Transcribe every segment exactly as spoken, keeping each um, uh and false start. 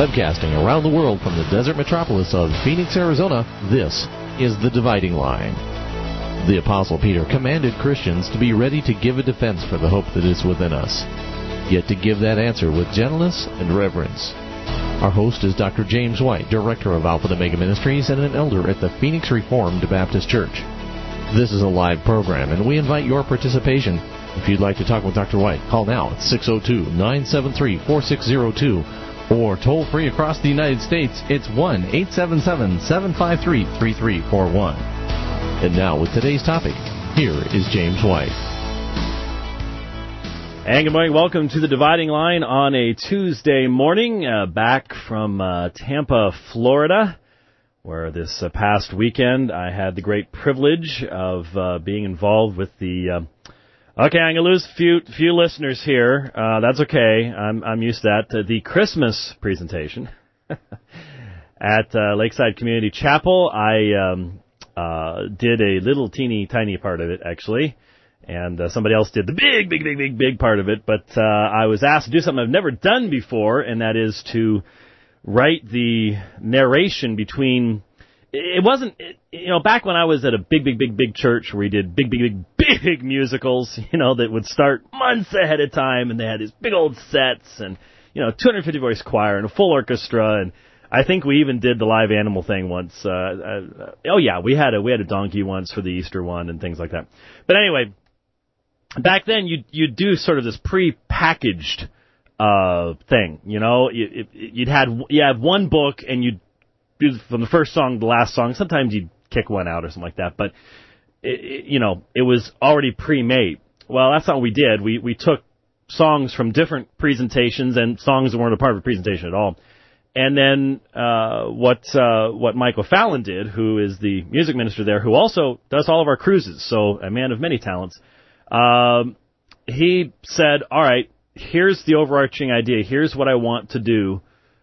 Webcasting around the world from the desert metropolis of Phoenix, Arizona, this is The Dividing Line. The Apostle Peter commanded Christians to be ready to give a defense for the hope that is within us, yet to give that answer with gentleness and reverence. Our host is Doctor James White, Director of Alpha and Omega Ministries and an elder at the Phoenix Reformed Baptist Church. This is a live program, and we invite your participation. If you'd like to talk with Doctor White, call now at six oh two, nine seven three, four six oh two, or toll free across the United States, it's one eight seven seven, seven five three, three three four one. And now with today's topic, here is James White. And good morning. Welcome to The Dividing Line on a Tuesday morning, uh, back from uh, Tampa, Florida, where this uh, past weekend I had the great privilege of uh, being involved with the... Uh, Okay, I'm going to lose a few, few listeners here. Uh, that's okay. I'm, I'm used to that. Uh, the Christmas presentation at uh, Lakeside Community Chapel. I um, uh, did a little teeny tiny part of it, actually, and uh, somebody else did the big, big, big, big, big part of it. But uh, I was asked to do something I've never done before, and that is to write the narration between... It wasn't, it, you know, back when I was at a big, big, big, big church where we did big, big, big, big musicals, you know, that would start months ahead of time, and they had these big old sets and, you know, two hundred fifty voice choir and a full orchestra, and I think we even did the live animal thing once. Uh, uh, oh yeah, we had a we had a donkey once for the Easter one and things like that. But anyway, back then you you'd do sort of this pre-packaged uh thing, you know, you, it, you'd had you have one book and you'd from the first song to the last song. Sometimes you'd kick one out or something like that, but it, it, you know, it was already pre-made. Well, that's not what we did. We we took songs from different presentations and songs that weren't a part of a presentation at all. And then uh, what uh, what Michael Fallon did, who is the music minister there, who also does all of our cruises, so a man of many talents, um, he said, all right, here's the overarching idea. Here's what I want to do.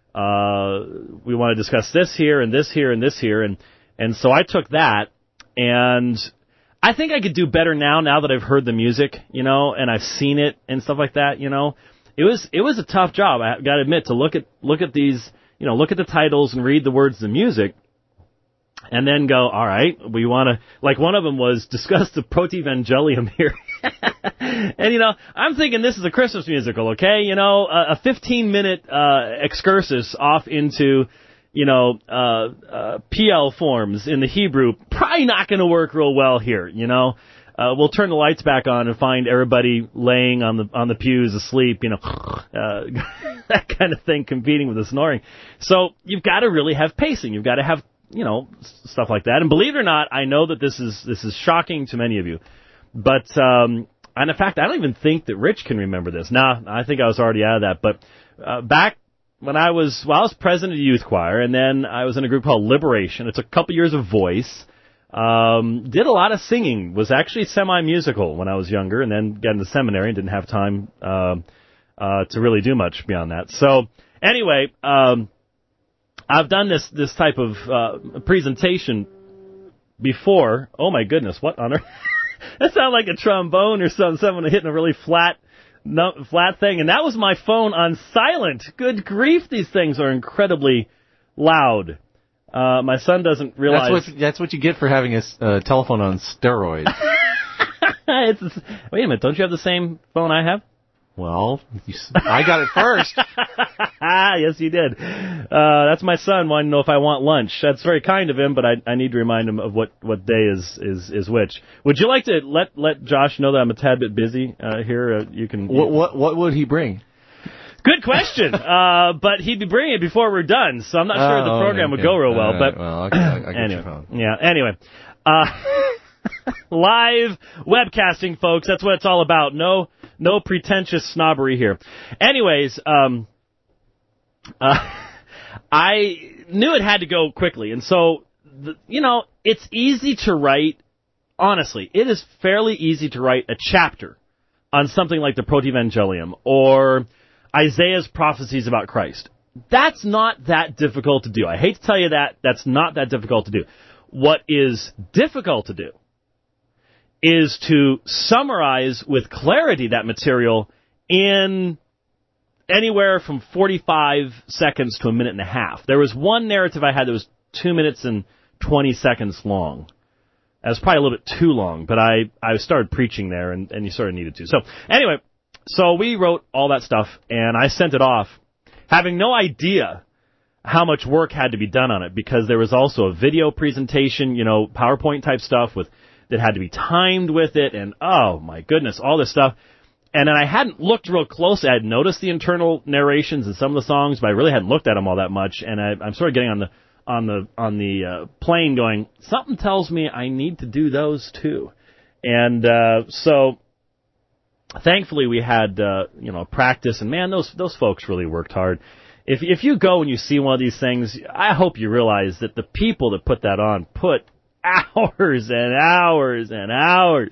Uh, we want to discuss this here and this here and this here. And, and so I took that, and I think I could do better now, now that I've heard the music, you know, and I've seen it and stuff like that, you know. It was, it was a tough job, I gotta admit, to look at, look at these, you know, look at the titles and read the words of the music, and then go, all right, we want to, like one of them was discuss the Protivangelium here. And, you know, I'm thinking this is a Christmas musical, okay? You know, a fifteen-minute uh, excursus off into, you know, uh, uh, P L forms in the Hebrew, probably not going to work real well here, you know? Uh, we'll turn the lights back on and find everybody laying on the on the pews asleep, you know, uh, that kind of thing, competing with the snoring. So you've got to really have pacing. You've got to have, you know, stuff like that. And believe it or not, I know that this is this is shocking to many of you, but um, and in fact, I don't even think that Rich can remember this. Nah, I think I was already out of that. But uh, back when I was, well, I was president of the youth choir, and then I was in a group called Liberation. It's a couple years of voice. Um, did a lot of singing. Was actually semi-musical when I was younger, and then got into seminary and didn't have time uh, uh, to really do much beyond that. So anyway. Um, I've done this this type of uh, presentation before. Oh, my goodness, what on earth? That sounded like a trombone or something, someone hitting a really flat no, flat thing. And that was my phone on silent. Good grief, these things are incredibly loud. Uh, my son doesn't realize... That's what, that's what you get for having a uh, telephone on steroids. it's, wait a minute, don't you have the same phone I have? Well, you, I got it first. Yes, you did. Uh, that's my son wanting to know if I want lunch. That's very kind of him, but I, I need to remind him of what, what day is, is, is which. Would you like to let let Josh know that I'm a tad bit busy uh, here? Uh, you can. What, what what would he bring? Good question. uh, but he'd be bringing it before we're done, so I'm not sure oh, the program okay. would go real well. Right. But well, okay, I, I get anyway, your phone. Yeah. Anyway. Uh, live webcasting, folks. That's what it's all about. No. No pretentious snobbery here. Anyways, um, uh, I knew it had to go quickly. And so, the, you know, it's easy to write, honestly, it is fairly easy to write a chapter on something like the Protivangelium or Isaiah's prophecies about Christ. That's not that difficult to do. I hate to tell you that. That's not that difficult to do. What is difficult to do is to summarize with clarity that material in anywhere from forty-five seconds to a minute and a half. There was one narrative I had that was two minutes and twenty seconds long. That was probably a little bit too long, but I, I started preaching there, and, and you sort of needed to. So anyway, so we wrote all that stuff, and I sent it off, having no idea how much work had to be done on it, because there was also a video presentation, you know, PowerPoint type stuff with that had to be timed with it, and oh my goodness, all this stuff. And then I hadn't looked real close. I had noticed the internal narrations in some of the songs, but I really hadn't looked at them all that much. And I, I'm sort of getting on the on the on the uh, plane, going, something tells me I need to do those too. And uh, so, thankfully, we had uh, you know practice. And man, those those folks really worked hard. If if you go and you see one of these things, I hope you realize that the people that put that on put hours and hours and hours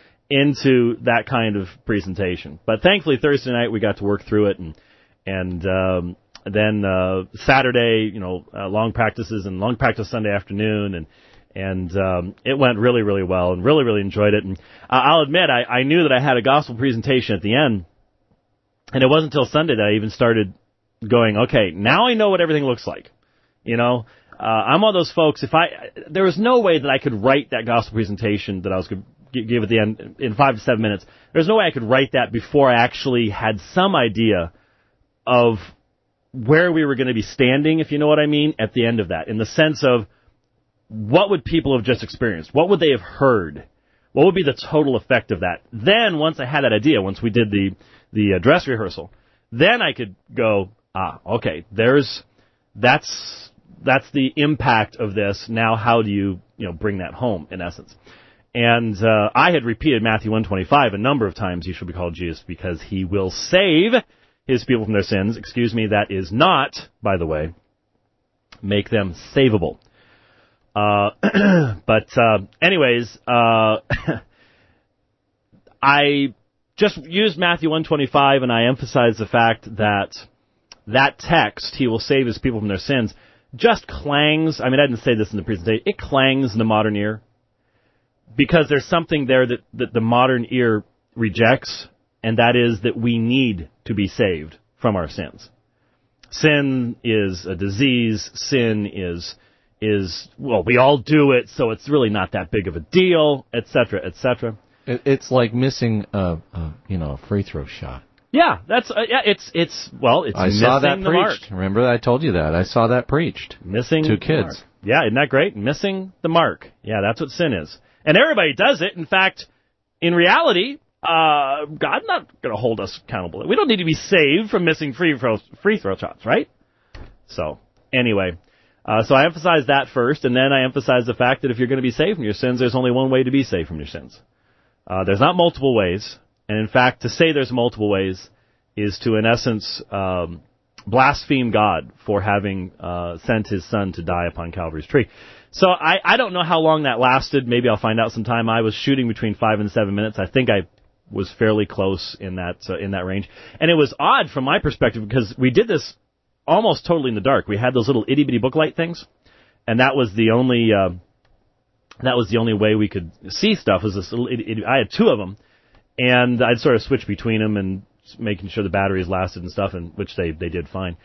into that kind of presentation. But thankfully Thursday night we got to work through it, and and um, then uh, Saturday, you know, uh, long practices, and long practice Sunday afternoon, and and um, it went really, really well, and really, really enjoyed it. And uh, I'll admit, I, I knew that I had a gospel presentation at the end, and it wasn't until Sunday that I even started going, okay, now I know what everything looks like. You know, uh, I'm one of those folks, if I, there was no way that I could write that gospel presentation that I was going to give at the end in five to seven minutes. There's no way I could write that before I actually had some idea of where we were going to be standing, if you know what I mean, at the end of that, in the sense of what would people have just experienced? What would they have heard? What would be the total effect of that? Then, once I had that idea, once we did the, the uh, dress rehearsal, then I could go, ah, okay, there's, that's, that's the impact of this. Now how do you, you know, bring that home, in essence? And uh, I had repeated Matthew one twenty-five a number of times. You shall be called Jesus because he will save his people from their sins. Excuse me, that is not, by the way, make them savable. Uh, but uh, anyways, uh, I just used Matthew one twenty-five, and I emphasized the fact that that text, he will save his people from their sins, just clangs. I mean, I didn't say this in the presentation. It clangs in the modern ear, because there's something there that, that the modern ear rejects, and that is that we need to be saved from our sins. Sin is a disease. Sin is, is well, we all do it, so it's really not that big of a deal, et cetera, et cetera. It's like missing a, a you know, a free throw shot. Yeah, that's uh, yeah. It's it's well, it's I missing saw that the preached. mark. Remember, I told you that. I saw that preached. Missing two the kids. mark. Yeah, isn't that great? Missing the mark. Yeah, that's what sin is. And everybody does it. In fact, in reality, uh, God's not going to hold us accountable. We don't need to be saved from missing free throw, free throw shots, right? So, anyway, uh, so I emphasized that first, and then I emphasized the fact that if you're going to be saved from your sins, there's only one way to be saved from your sins. Uh, there's not multiple ways, and in fact, to say there's multiple ways is to, in essence, um, blaspheme God for having uh, sent his son to die upon Calvary's tree. So I, I don't know how long that lasted. Maybe I'll find out sometime. I was shooting between five and seven minutes. I think I was fairly close in that uh, in that range. And it was odd from my perspective because we did this almost totally in the dark. We had those little itty bitty booklight things, and that was the only uh, that was the only way we could see stuff. Was this little itty, itty, I had two of them, and I'd sort of switch between them and making sure the batteries lasted and stuff, and which they they did fine.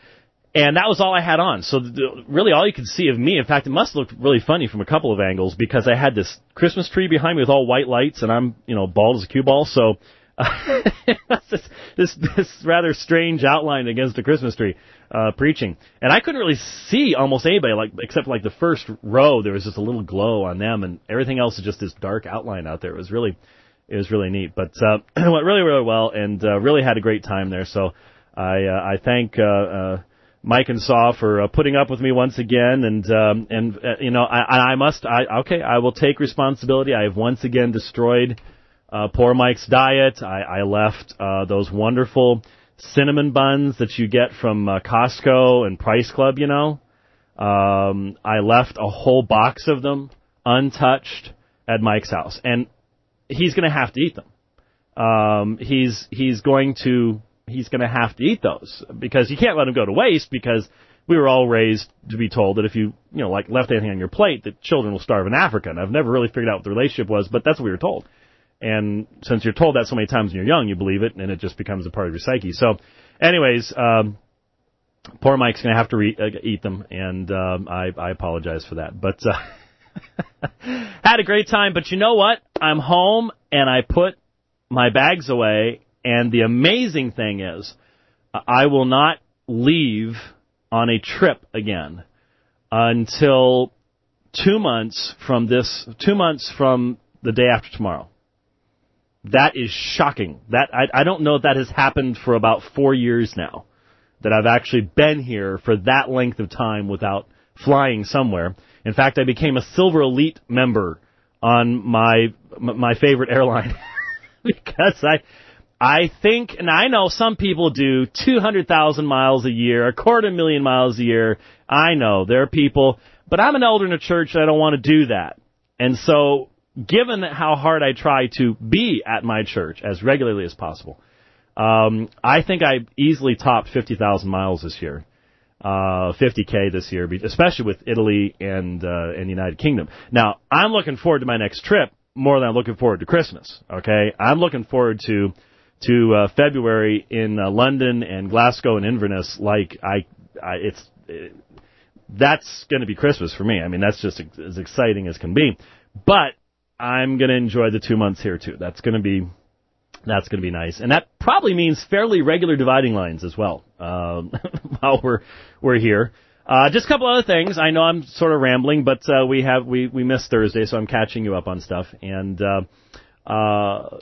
And that was all I had on. So the, really all you could see of me, in fact, it must look really funny from a couple of angles because I had this Christmas tree behind me with all white lights, and I'm, you know, bald as a cue ball. So uh, this, this this rather strange outline against a Christmas tree uh, preaching. And I couldn't really see almost anybody, like except like the first row. There was just a little glow on them, and everything else is just this dark outline out there. It was really, it was really neat. But uh, it went really, really well, and uh, really had a great time there. So I uh, I thank. Uh, uh, Mike and Saw for uh, putting up with me once again, and um, and uh, you know I, I must I okay I will take responsibility. I have once again destroyed uh, poor Mike's diet. I, I left uh, those wonderful cinnamon buns that you get from uh, Costco and Price Club. You know, um, I left a whole box of them untouched at Mike's house, and he's going to have to eat them. Um, he's he's going to. He's going to have to eat those because you can't let them go to waste because we were all raised to be told that if you, you know, like left anything on your plate, that children will starve in Africa. And I've never really figured out what the relationship was, but that's what we were told. And since you're told that so many times when you're young, you believe it, and it just becomes a part of your psyche. So, anyways, um, poor Mike's going to have to re- uh, eat them, and um, I, I apologize for that. But uh, had a great time. But you know what? I'm home, and I put my bags away, and the amazing thing is I will not leave on a trip again until two months from this, two months from the day after tomorrow. That is shocking. That I, I don't know if that has happened for about four years now, that I've actually been here for that length of time without flying somewhere. In fact, I became a Silver Elite member on my my favorite airline because I I think, and I know some people do two hundred thousand miles a year, a quarter million miles a year. I know there are people, but I'm an elder in a church and I don't want to do that. And so, given how hard I try to be at my church as regularly as possible, um, I think I easily topped fifty thousand miles this year, uh, fifty K this year, especially with Italy and uh, and the United Kingdom. Now, I'm looking forward to my next trip more than I'm looking forward to Christmas. Okay, I'm looking forward to to uh, February in uh, London and Glasgow and Inverness. Like I, I it's it, that's going to be Christmas for me. I mean, that's just as exciting as can be. But I'm going to enjoy the two months here too. That's going to be that's going to be nice, and that probably means fairly regular dividing lines as well. Um, while we're we're here, uh, just a couple other things. I know I'm sort of rambling, but uh, we have we we missed Thursday, so I'm catching you up on stuff. And uh, uh,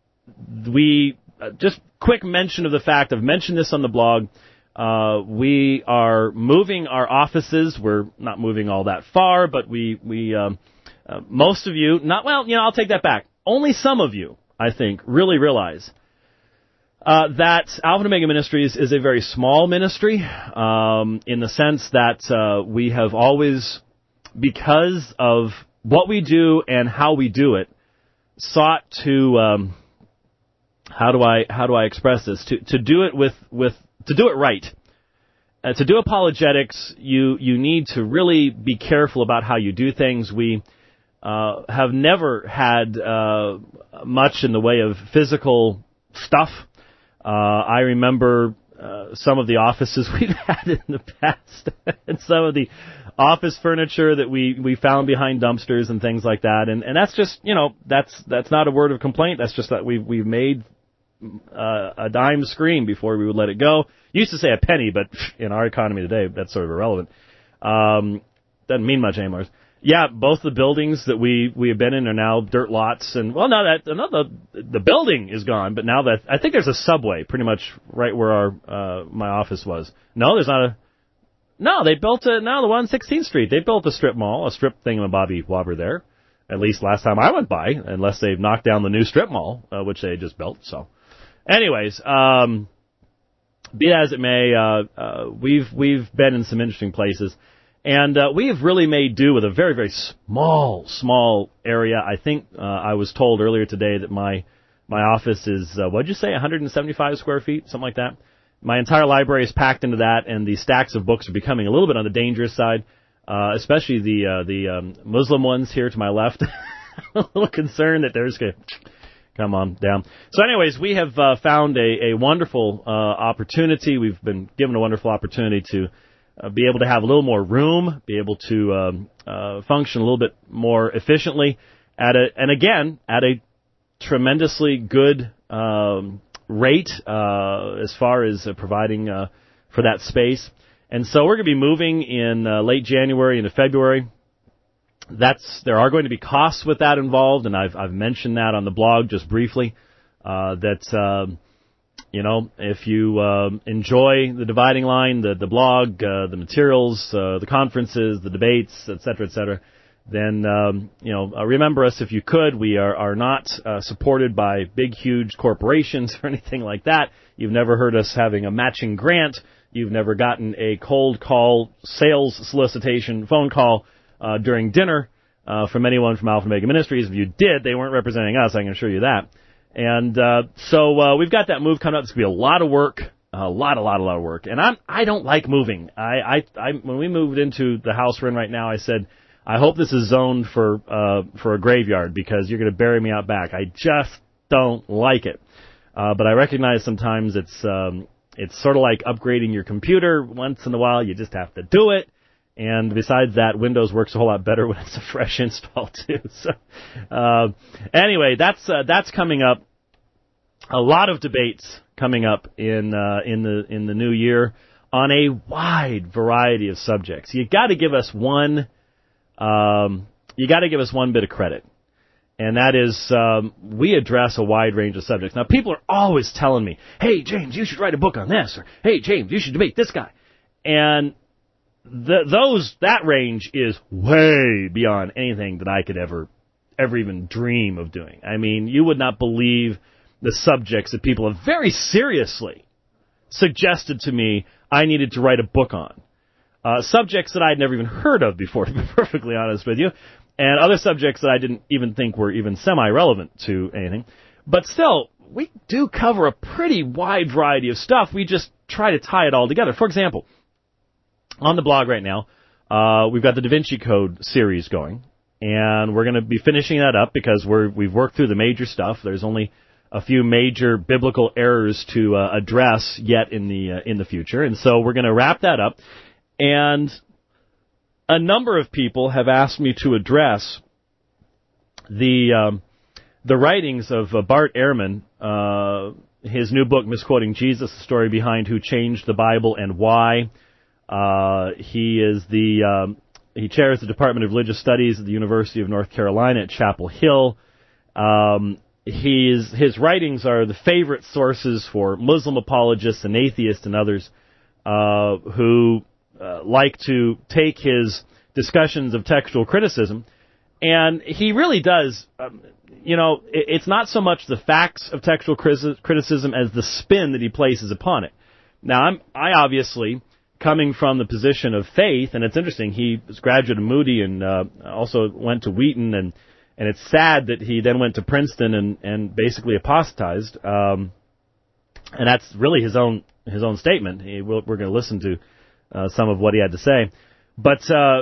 we uh, just quick mention of the fact I've mentioned this on the blog. Uh, we are moving our offices. We're not moving all that far, but we we. Um, Uh, most of you, not well, you know, I'll take that back. Only some of you, I think, really realize uh, that Alpha and Omega Ministries is a very small ministry um, in the sense that uh, we have always, because of what we do and how we do it, sought to um, how do I how do I express this to to do it with with to do it right. Uh, to do apologetics, you you need to really be careful about how you do things. We Uh, have never had uh, much in the way of physical stuff. Uh, I remember uh, some of the offices we've had in the past, and some of the office furniture that we, we found behind dumpsters and things like that. And, and that's just, you know, that's that's not a word of complaint. That's just that we've we've made uh, a dime scream before we would let it go. Used to say a penny, but in our economy today, that's sort of irrelevant. Um, doesn't mean much anymore. Yeah, both the buildings that we, we have been in are now dirt lots, and well, now that no, the the building is gone, but now that I think there's a Subway pretty much right where our uh, my office was. No, there's not a. No, they built a now the one on sixteenth Street. They built a strip mall, a strip thingamabobby wobber there. At least last time I went by, unless they've knocked down the new strip mall, uh, which they just built. So, anyways, um, be that as it may, uh, uh, we've we've been in some interesting places. And uh, we have really made do with a very, very small, small area. I think uh, I was told earlier today that my my office is, uh, what did you say, one hundred seventy-five square feet, something like that. My entire library is packed into that, and the stacks of books are becoming a little bit on the dangerous side, uh, especially the uh, the um, Muslim ones here to my left. I'm a little concerned that they're just going to come on down. So anyways, we have uh, found a, a wonderful uh, opportunity. We've been given a wonderful opportunity to Uh, be able to have a little more room, be able to um, uh, function a little bit more efficiently, at a, and again, at a tremendously good um, rate uh, as far as uh, providing uh, for that space. And so we're going to be moving in uh, late January into February. That's there are going to be costs with that involved, and I've I've mentioned that on the blog just briefly. Uh, that um, You know, if you uh, enjoy the Dividing Line, the the blog, uh, the materials, uh, the conferences, the debates, et cetera, et cetera, then, um, you know, uh, remember us if you could. We are, are not uh, supported by big, huge corporations or anything like that. You've never heard us having a matching grant. You've never gotten a cold call sales solicitation phone call uh, during dinner uh, from anyone from Alpha and Omega Ministries. If you did, they weren't representing us, I can assure you that. And uh, so uh, we've got that move coming up. It's going to be a lot of work, a lot, a lot, a lot of work. And I'm I don't like moving. I, I, I when we moved into the house we're in right now, I said I hope this is zoned for uh, for a graveyard because you're going to bury me out back. I just don't like it. Uh, but I recognize sometimes it's um, it's sort of like upgrading your computer. Once in a while, you just have to do it. And besides that, Windows works a whole lot better when it's a fresh install too. So uh, anyway, that's uh, that's coming up. A lot of debates coming up in uh, in the in the new year on a wide variety of subjects. You got to give us one. Um, you got to give us one bit of credit. And that is, um, we address a wide range of subjects. Now, people are always telling me, hey, James, you should write a book on this, or hey, James, you should debate this guy. And the, those that range is way beyond anything that I could ever, ever even dream of doing. I mean, you would not believe the subjects that people have very seriously suggested to me I needed to write a book on. Uh, subjects that I'd never even heard of before, to be perfectly honest with you. And other subjects that I didn't even think were even semi-relevant to anything. But still, we do cover a pretty wide variety of stuff. We just try to tie it all together. For example, on the blog right now, uh, we've got the Da Vinci Code series going. And we're going to be finishing that up because we're, we've worked through the major stuff. There's only a few major biblical errors to uh, address yet in the uh, in the future. And so we're going to wrap that up. And a number of people have asked me to address the um, the writings of uh, Bart Ehrman, uh, his new book, Misquoting Jesus, the story behind who changed the Bible and why. Uh, he is the um, he chairs the Department of Religious Studies at the University of North Carolina at Chapel Hill. Um, he's, his writings are the favorite sources for Muslim apologists and atheists and others uh, who Uh, like to take his discussions of textual criticism, and he really does, um, you know, it, it's not so much the facts of textual criticism as the spin that he places upon it. Now, I'm, I obviously, coming from the position of faith, and it's interesting, he was a graduate of Moody and uh, also went to Wheaton, and, and it's sad that he then went to Princeton and, and basically apostatized, um, and that's really his own his own statement. He, we're we're going to listen to Uh, some of what he had to say, but uh,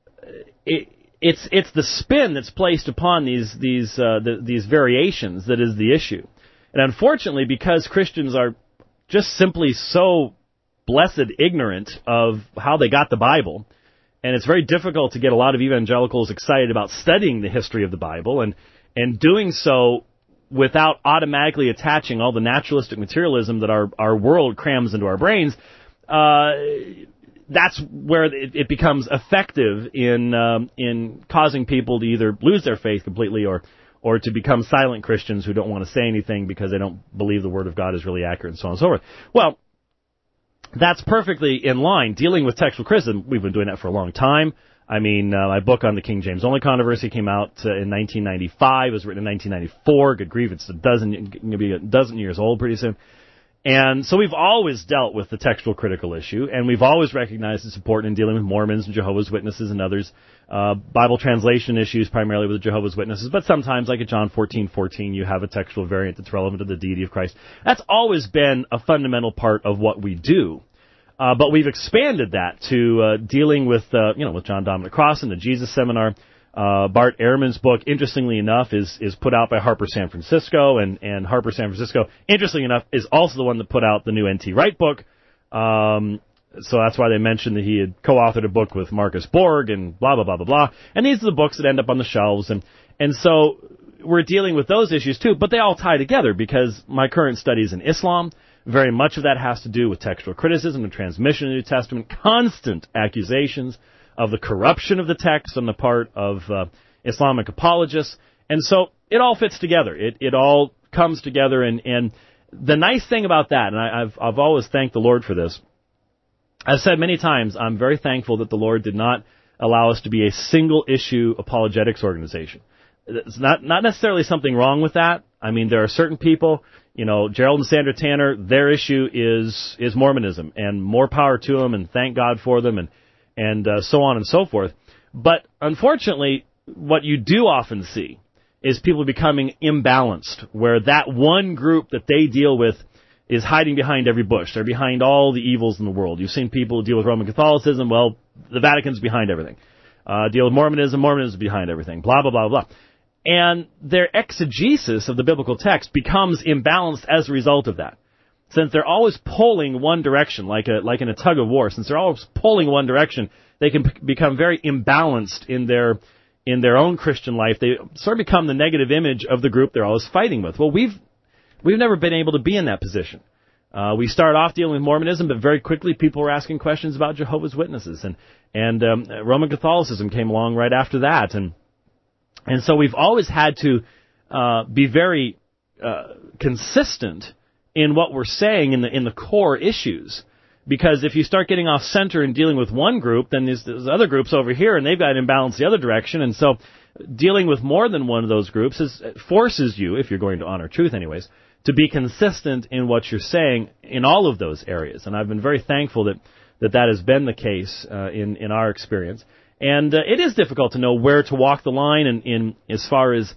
it, it's it's the spin that's placed upon these these uh, the, these variations that is the issue, and unfortunately, because Christians are just simply so blessed ignorant of how they got the Bible, and it's very difficult to get a lot of evangelicals excited about studying the history of the Bible, and and doing so without automatically attaching all the naturalistic materialism that our our world crams into our brains. Uh, that's where it, it becomes effective in um, in causing people to either lose their faith completely or or to become silent Christians who don't want to say anything because they don't believe the Word of God is really accurate and so on and so forth. Well, that's perfectly in line. Dealing with textual criticism, we've been doing that for a long time. I mean, uh, my book on the King James Only controversy came out uh, in nineteen ninety-five. It was written in nineteen ninety-four. Good grief, it's a dozen, going to be a dozen years old pretty soon. And so we've always dealt with the textual critical issue, and we've always recognized it's important in dealing with Mormons and Jehovah's Witnesses and others, uh, Bible translation issues primarily with Jehovah's Witnesses, but sometimes, like at John fourteen fourteen, you have a textual variant that's relevant to the deity of Christ. That's always been a fundamental part of what we do. Uh, but we've expanded that to uh, dealing with, uh, you know, with John Dominic Crossan, the Jesus Seminar. Uh, Bart Ehrman's book, interestingly enough, is is put out by Harper San Francisco, and, and Harper San Francisco, interestingly enough, is also the one that put out the new N T Wright book. Um, so that's why they mentioned that he had co-authored a book with Marcus Borg and blah, blah, blah, blah, blah. And these are the books that end up on the shelves. And, and so we're dealing with those issues too, but they all tie together because my current studies in Islam, very much of that has to do with textual criticism and transmission of the New Testament, constant accusations of the corruption of the text on the part of uh, Islamic apologists. And so it all fits together. It it all comes together. And, and the nice thing about that, and I, I've, I've always thanked the Lord for this, I've said many times, I'm very thankful that the Lord did not allow us to be a single-issue apologetics organization. It's not, not necessarily something wrong with that. I mean, there are certain people, you know, Gerald and Sandra Tanner, their issue is is Mormonism, and more power to them, and thank God for them, and and uh, so on and so forth. But unfortunately, what you do often see is people becoming imbalanced, where that one group that they deal with is hiding behind every bush. They're behind all the evils in the world. You've seen people deal with Roman Catholicism. Well, the Vatican's behind everything. Uh, deal with Mormonism. Mormonism is behind everything. Blah, blah, blah, blah. And their exegesis of the biblical text becomes imbalanced as a result of that. Since they're always pulling one direction, like a like in a tug of war, since they're always pulling one direction, they can p- become very imbalanced in their in their own Christian life. They sort of become the negative image of the group they're always fighting with. Well, we've we've never been able to be in that position. Uh, we started off dealing with Mormonism, but very quickly people were asking questions about Jehovah's Witnesses, and and um, Roman Catholicism came along right after that, and and so we've always had to uh, be very uh, consistent in what we're saying in the in the core issues, because if you start getting off center and dealing with one group, then there's, there's other groups over here, and they've got imbalance the other direction, and so dealing with more than one of those groups is forces you, if you're going to honor truth anyways, to be consistent in what you're saying in all of those areas. And I've been very thankful that that, that has been the case uh, in, in our experience. And uh, it is difficult to know where to walk the line in, in as far as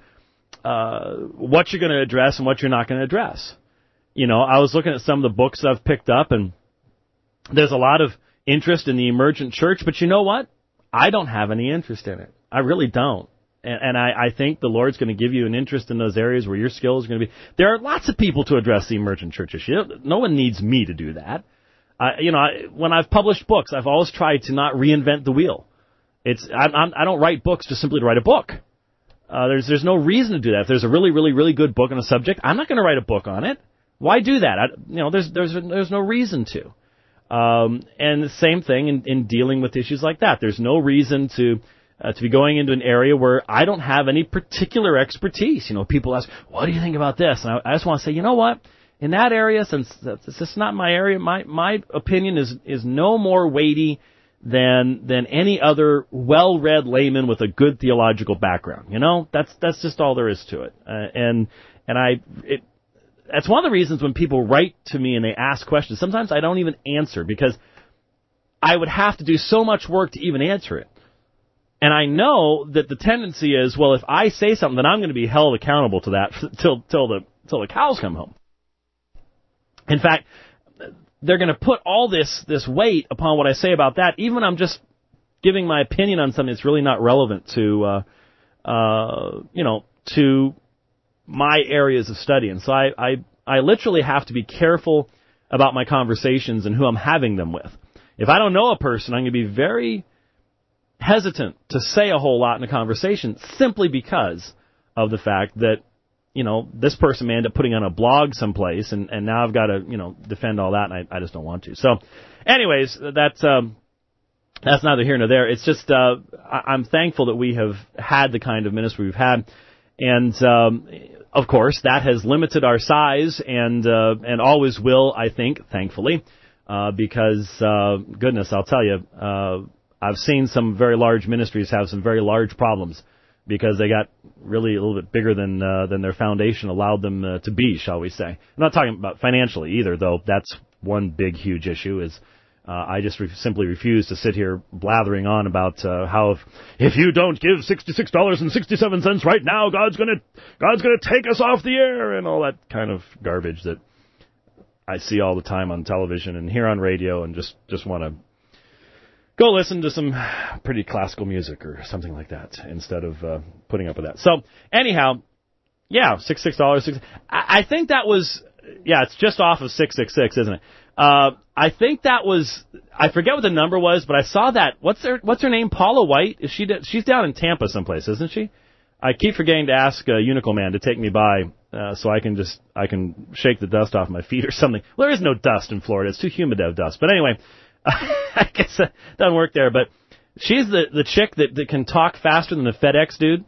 uh, what you're going to address and what you're not going to address. You know, I was looking at some of the books I've picked up, and there's a lot of interest in the emergent church, but you know what? I don't have any interest in it. I really don't. And, and I, I think the Lord's going to give you an interest in those areas where your skill is going to be. There are lots of people to address the emergent church issue. No one needs me to do that. I, you know, I, when I've published books, I've always tried to not reinvent the wheel. It's I, I'm, I don't write books just simply to write a book. Uh, there's there's no reason to do that. If there's a really really really good book on a subject, I'm not going to write a book on it. Why do that? I, you know, there's there's there's no reason to. Um, and the same thing in, in dealing with issues like that. There's no reason to uh, to be going into an area where I don't have any particular expertise. You know, people ask, "What do you think about this?" And I, I just want to say, you know what? In that area, since this is not my area, my my opinion is is no more weighty than than any other well-read layman with a good theological background. You know, that's that's just all there is to it. Uh, and and I it. That's one of the reasons when people write to me and they ask questions, sometimes I don't even answer because I would have to do so much work to even answer it. And I know that the tendency is, well, if I say something, then I'm going to be held accountable to that till till the till the cows come home. In fact, they're going to put all this this weight upon what I say about that, even when I'm just giving my opinion on something that's really not relevant to, uh, uh, you know, to my areas of study. And so I, I, I literally have to be careful about my conversations and who I'm having them with. If I don't know a person, I'm going to be very hesitant to say a whole lot in a conversation simply because of the fact that, you know, this person may end up putting on a blog someplace, and, and now I've got to, you know, defend all that, and I, I just don't want to. So, anyways, that's um, that's neither here nor there. It's just uh, I, I'm thankful that we have had the kind of ministry we've had, and um, of course that has limited our size, and uh, and always will, I think, thankfully, uh, because uh, goodness, I'll tell you, uh, I've seen some very large ministries have some very large problems, because they got really a little bit bigger than uh, than their foundation allowed them uh, to be, shall we say. I'm not talking about financially either, though. That's one big, huge issue. Is uh, I just re- simply refuse to sit here blathering on about uh, how if, if you don't give sixty-six dollars and sixty-seven cents right now, God's gonna God's gonna take us off the air, and all that kind of garbage that I see all the time on television and hear on radio, and just just want to go listen to some pretty classical music or something like that instead of uh, putting up with that. So anyhow, yeah, sixty-six dollars. I, I think that was, yeah, it's just off of six six six, isn't it? Uh, I think that was, I forget what the number was, but I saw that. What's her What's her name? Paula White? Is she? She's down in Tampa someplace, isn't she? I keep forgetting to ask uh, Unical Man to take me by uh, so I can just I can shake the dust off my feet or something. Well, there is no dust in Florida. It's too humid to have dust. But anyway. I guess that doesn't work there, but she's the, the chick that, that can talk faster than the FedEx dude.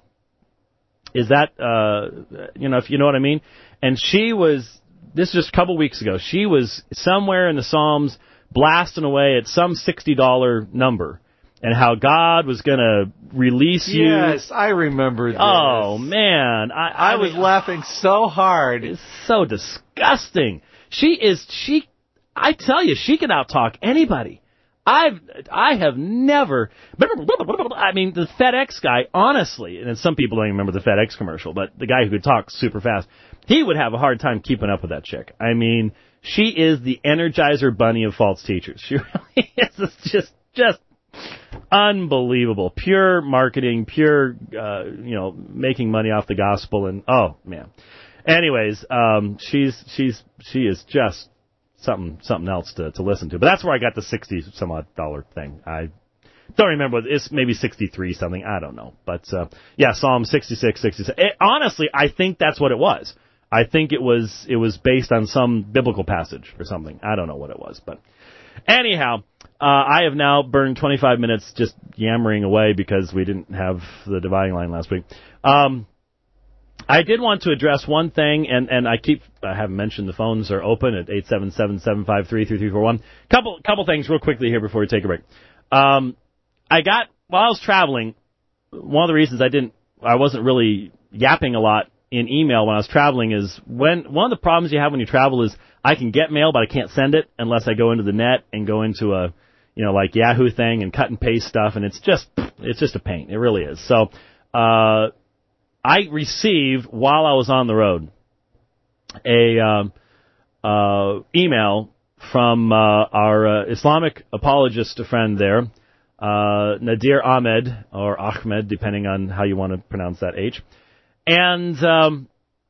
Is that, uh, you know, if you know what I mean? And she was, this was just a couple weeks ago, she was somewhere in the Psalms blasting away at some sixty dollars number and how God was going to release you. Yes, I remember this. Oh, man. I, I, I was mean, laughing so hard. It's so disgusting. She is, she I tell you, she can out-talk anybody. I've, I have never, I mean, the FedEx guy, honestly, and some people don't even remember the FedEx commercial, but the guy who could talk super fast, he would have a hard time keeping up with that chick. I mean, she is the Energizer Bunny of false teachers. She really is. It's just, just, Unbelievable. Pure marketing, pure, uh, you know, making money off the gospel. And, oh, man. Anyways, um, she's, she's, she is just something, something else to, to listen to. But that's where I got the sixty some odd dollar thing. I don't remember. It's maybe sixty-three something. I don't know. But, uh, yeah, Psalm sixty-six, sixty-seven. It, honestly, I think that's what it was. I think it was, it was based on some biblical passage or something. I don't know what it was, but anyhow. Uh, I have now burned twenty-five minutes just yammering away because we didn't have the dividing line last week. Um, I did want to address one thing, and, and I keep, I haven't mentioned the phones are open at eight seven seven, seven five three, three three four one. Couple, couple things real quickly here before we take a break. Um, I got, while I was traveling, one of the reasons I didn't, I wasn't really yapping a lot in email when I was traveling is when, one of the problems you have when you travel is I can get mail, but I can't send it unless I go into the net and go into a, you know, like Yahoo thing and cut and paste stuff, and it's just, it's just a pain. It really is. So, uh, I received, while I was on the road, a, um, uh, email from, uh, our, uh, Islamic apologist friend there, uh, Nadir Ahmed, or Ahmed, depending on how you want to pronounce that H. And, um,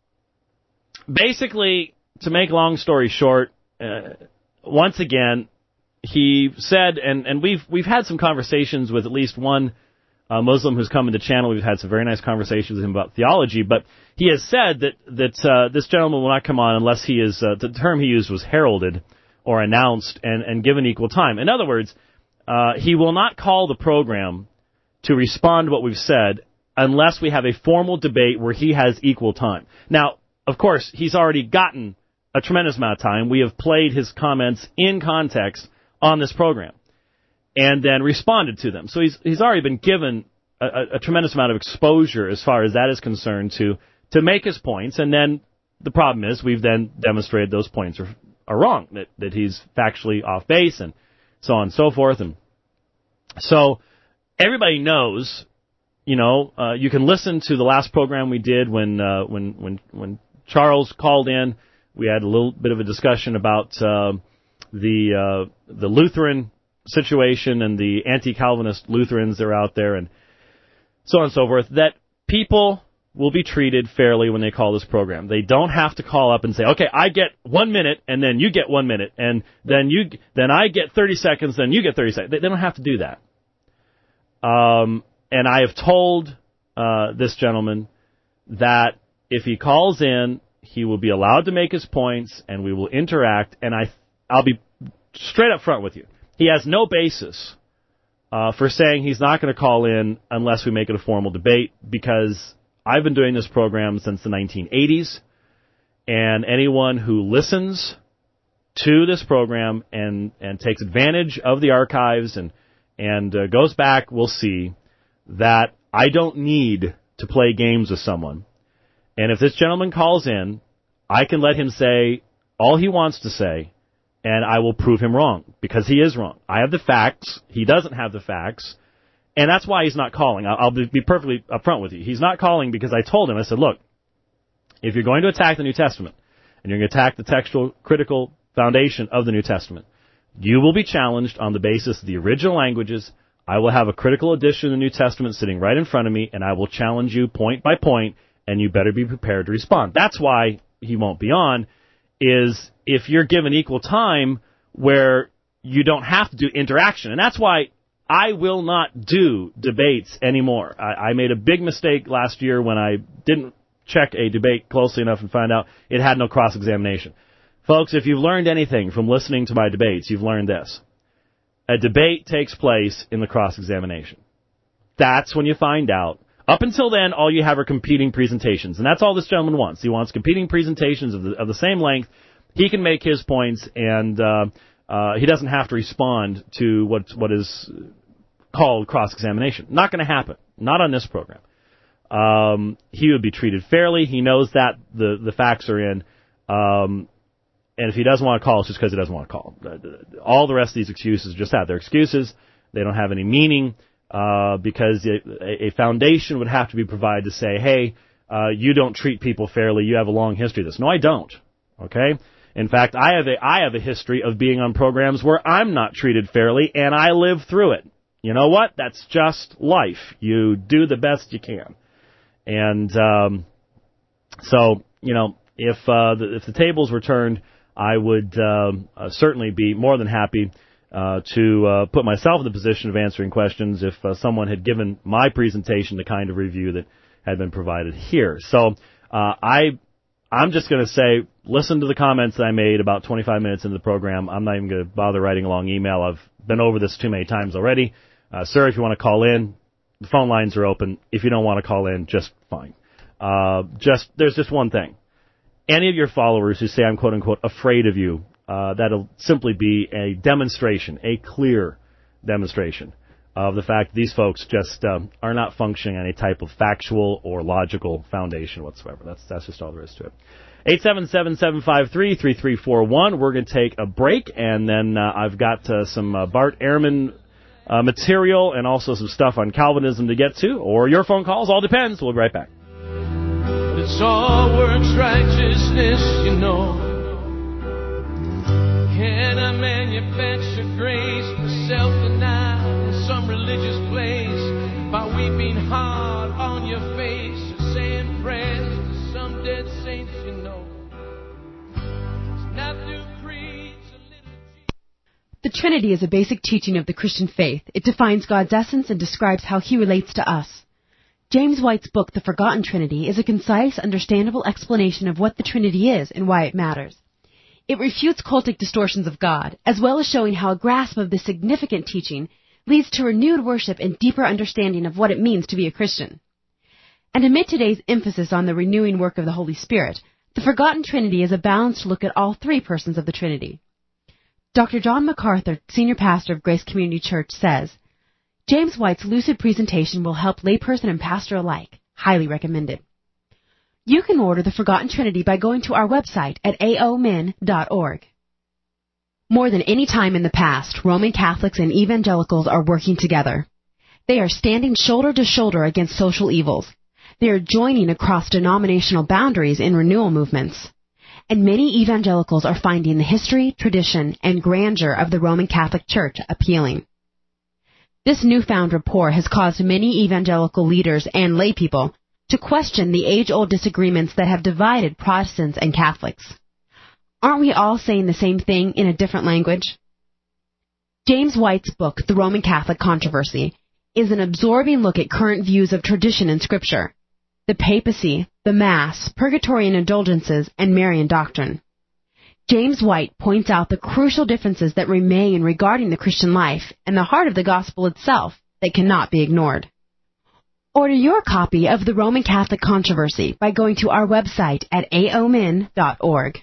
basically, to make a long story short, uh, once again, he said, and, and we've we've had some conversations with at least one uh, Muslim who's come to the channel. We've had some very nice conversations with him about theology, but he has said that that uh, this gentleman will not come on unless he is, uh, the term he used was heralded or announced and, and given equal time. In other words, uh, he will not call the program to respond to what we've said unless we have a formal debate where he has equal time. Now, of course, he's already gotten a tremendous amount of time. We have played his comments in context on this program, and then responded to them. So he's he's already been given a, a, a tremendous amount of exposure as far as that is concerned to to make his points. And then the problem is we've then demonstrated those points are are wrong, that that he's factually off base, and so on and so forth. And so everybody knows, you know, uh, you can listen to the last program we did when uh, when when when Charles called in. We had a little bit of a discussion about Uh, the uh, the Lutheran situation and the anti-Calvinist Lutherans that are out there and so on and so forth, that people will be treated fairly when they call this program. They don't have to call up and say, okay, I get one minute and then you get one minute and then you then I get thirty seconds, then you get thirty seconds. They, they don't have to do that. Um, and I have told uh, this gentleman that if he calls in, he will be allowed to make his points and we will interact, and I I'll be straight up front with you. He has no basis uh, for saying he's not going to call in unless we make it a formal debate, because I've been doing this program since the nineteen eighties, and anyone who listens to this program and, and takes advantage of the archives and, and uh, goes back will see that I don't need to play games with someone. And if this gentleman calls in, I can let him say all he wants to say, and I will prove him wrong, because he is wrong. I have the facts. He doesn't have the facts. And that's why he's not calling. I'll be perfectly upfront with you. He's not calling because I told him, I said, look, if you're going to attack the New Testament, and you're going to attack the textual critical foundation of the New Testament, you will be challenged on the basis of the original languages. I will have a critical edition of the New Testament sitting right in front of me, and I will challenge you point by point, and you better be prepared to respond. That's why he won't be on, is if you're given equal time where you don't have to do interaction. And that's why I will not do debates anymore. I, I made a big mistake last year when I didn't check a debate closely enough and find out it had no cross-examination. Folks, if you've learned anything from listening to my debates, you've learned this. A debate takes place in the cross-examination. That's when you find out. Up until then, all you have are competing presentations, and that's all this gentleman wants. He wants competing presentations of the, of the same length. He can make his points, and uh, uh, he doesn't have to respond to what what is called cross-examination. Not going to happen. Not on this program. Um, he would be treated fairly. He knows that the the facts are in. Um, and if he doesn't want to call, it's just because he doesn't want to call. All the rest of these excuses are just that. They're excuses. They don't have any meaning. Uh, because a, a foundation would have to be provided to say, hey, uh, you don't treat people fairly. You have a long history of this. No, I don't. Okay? In fact, I have a I have a history of being on programs where I'm not treated fairly, and I live through it. you know what? That's just life. You do the best you can. And um, so, you know, if uh, the, if the tables were turned, I would um, uh, certainly be more than happy uh, to uh, put myself in the position of answering questions if uh, someone had given my presentation the kind of review that had been provided here. So uh, I, I'm just going to say, listen to the comments that I made about twenty-five minutes into the program. I'm not even going to bother writing a long email. I've been over this too many times already. Uh, sir, if you want to call in, the phone lines are open. If you don't want to call in, just fine. Uh, just there's just one thing. Any of your followers who say I'm quote-unquote afraid of you, uh, that'll simply be a demonstration, a clear demonstration of the fact that these folks just um, are not functioning on a type of factual or logical foundation whatsoever. That's that's just all there is to it. eight seven seven, seven five three, three three four one. We're going to take a break, and then uh, I've got uh, some uh, Bart Ehrman uh, material and also some stuff on Calvinism to get to, or your phone calls. All depends. We'll be right back. It's all works righteousness, you know. Can I manufacture grace for self-denial in some religious place by weeping hard on your face or saying prayers to some dead saints, you know? It's not through creeds or liturgy. The Trinity is a basic teaching of the Christian faith. It defines God's essence and describes how He relates to us. James White's book, The Forgotten Trinity, is a concise, understandable explanation of what the Trinity is and why it matters. It refutes cultic distortions of God, as well as showing how a grasp of this significant teaching leads to renewed worship and deeper understanding of what it means to be a Christian. And amid today's emphasis on the renewing work of the Holy Spirit, The Forgotten Trinity is a balanced look at all three persons of the Trinity. Doctor John MacArthur, senior pastor of Grace Community Church, says, James White's lucid presentation will help layperson and pastor alike. Highly recommended. You can order The Forgotten Trinity by going to our website at a o min dot org. More than any time in the past, Roman Catholics and evangelicals are working together. They are standing shoulder to shoulder against social evils. They are joining across denominational boundaries in renewal movements. And many evangelicals are finding the history, tradition, and grandeur of the Roman Catholic Church appealing. This newfound rapport has caused many evangelical leaders and laypeople to question the age-old disagreements that have divided Protestants and Catholics. Aren't we all saying the same thing in a different language? James White's book, The Roman Catholic Controversy, is an absorbing look at current views of tradition and Scripture, the papacy, the Mass, purgatory and indulgences, and Marian doctrine. James White points out the crucial differences that remain regarding the Christian life and the heart of the gospel itself that cannot be ignored. Order your copy of The Roman Catholic Controversy by going to our website at a o min dot org.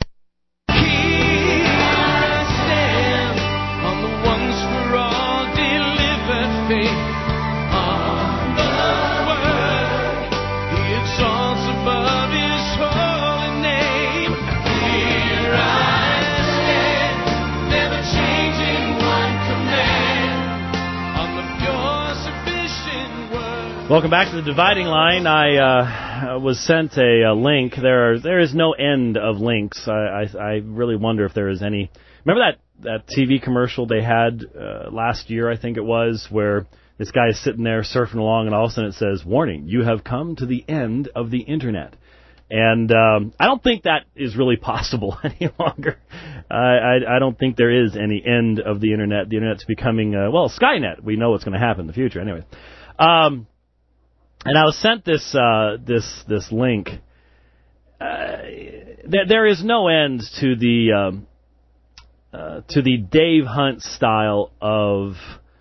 Welcome back to the Dividing Line. I uh, was sent a, a link. There are there is no end of links. I, I, I really wonder if there is any. Remember that, that T V commercial they had uh, last year, I think it was, where this guy is sitting there surfing along and all of a sudden it says, "Warning, you have come to the end of the Internet." And um, I don't think that is really possible any longer. I, I, I don't think there is any end of the Internet. The Internet's becoming, uh, well, Skynet. We know what's going to happen in the future anyway. Um And I was sent this uh, this this link. Uh, there, there is no end to the um, uh, to the Dave Hunt style of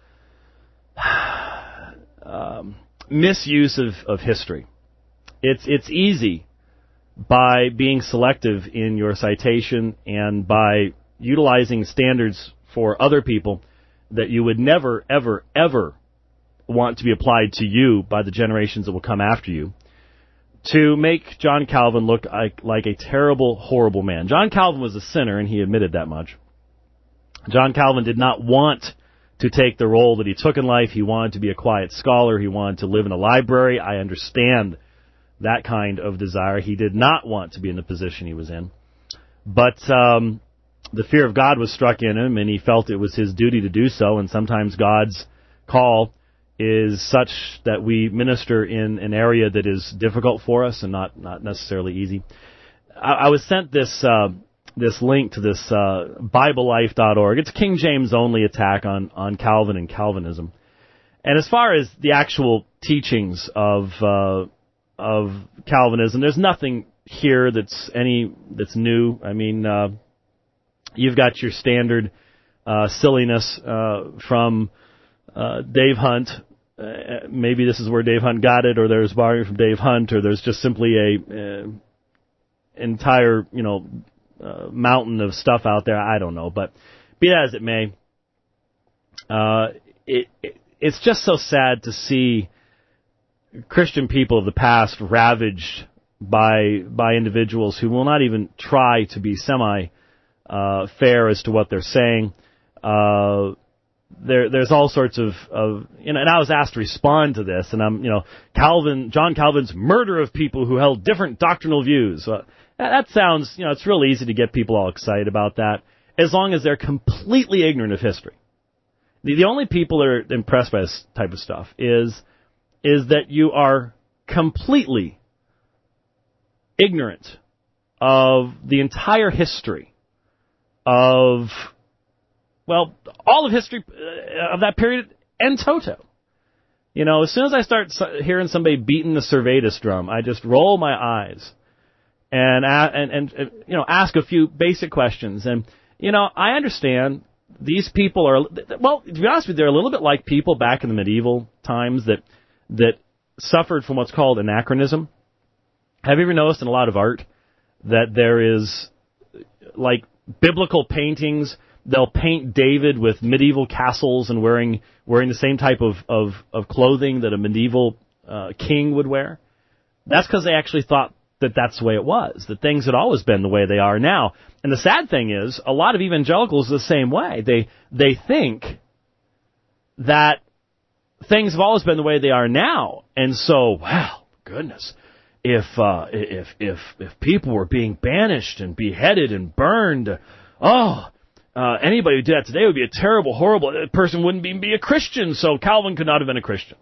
um, misuse of, of history. It's it's easy by being selective in your citation and by utilizing standards for other people that you would never, ever, ever want to be applied to you by the generations that will come after you, to make John Calvin look like, like a terrible, horrible man. John Calvin was a sinner, and he admitted that much. John Calvin did not want to take the role that he took in life. He wanted to be a quiet scholar. He wanted to live in a library. I understand that kind of desire. He did not want to be in the position he was in. But um, the fear of God was struck in him, and he felt it was his duty to do so, and sometimes God's call is such that we minister in an area that is difficult for us and not, not necessarily easy. I, I was sent this uh, this link to this uh, Bible Life dot org. It's a King James only attack on, on Calvin and Calvinism. And as far as the actual teachings of uh, of Calvinism, there's nothing here that's any that's new. I mean, uh, you've got your standard uh, silliness uh, from uh, Dave Hunt. Uh, maybe this is where Dave Hunt got it, or there's borrowing from Dave Hunt, or there's just simply a uh, entire, you know, uh, mountain of stuff out there. I don't know, but be that as it may, uh, it, it it's just so sad to see Christian people of the past ravaged by by individuals who will not even try to be semi uh, fair as to what they're saying. Uh, There, there's all sorts of, of, you know, and I was asked to respond to this, and I'm, you know, Calvin, John Calvin's murder of people who held different doctrinal views. Uh, that, that sounds, you know, it's real easy to get people all excited about that, as long as they're completely ignorant of history. The, the only people that are impressed by this type of stuff is, is that you are completely ignorant of the entire history of, well, all of history uh, of that period en toto. You know, as soon as I start hearing somebody beating the Servetus drum, I just roll my eyes and, and, and, and, you know, ask a few basic questions. And, you know, I understand these people are, well, to be honest with you, they're a little bit like people back in the medieval times that, that suffered from what's called anachronism. Have you ever noticed in a lot of art that there is, like, biblical paintings, they'll paint David with medieval castles and wearing wearing the same type of, of, of clothing that a medieval uh, king would wear? That's because they actually thought that that's the way it was, that things had always been the way they are now. And the sad thing is, a lot of evangelicals are the same way. They they think that things have always been the way they are now. And so, well, goodness, if uh, if if if people were being banished and beheaded and burned, oh, Uh, anybody who did that today would be a terrible, horrible person, wouldn't even be a Christian, so Calvin could not have been a Christian.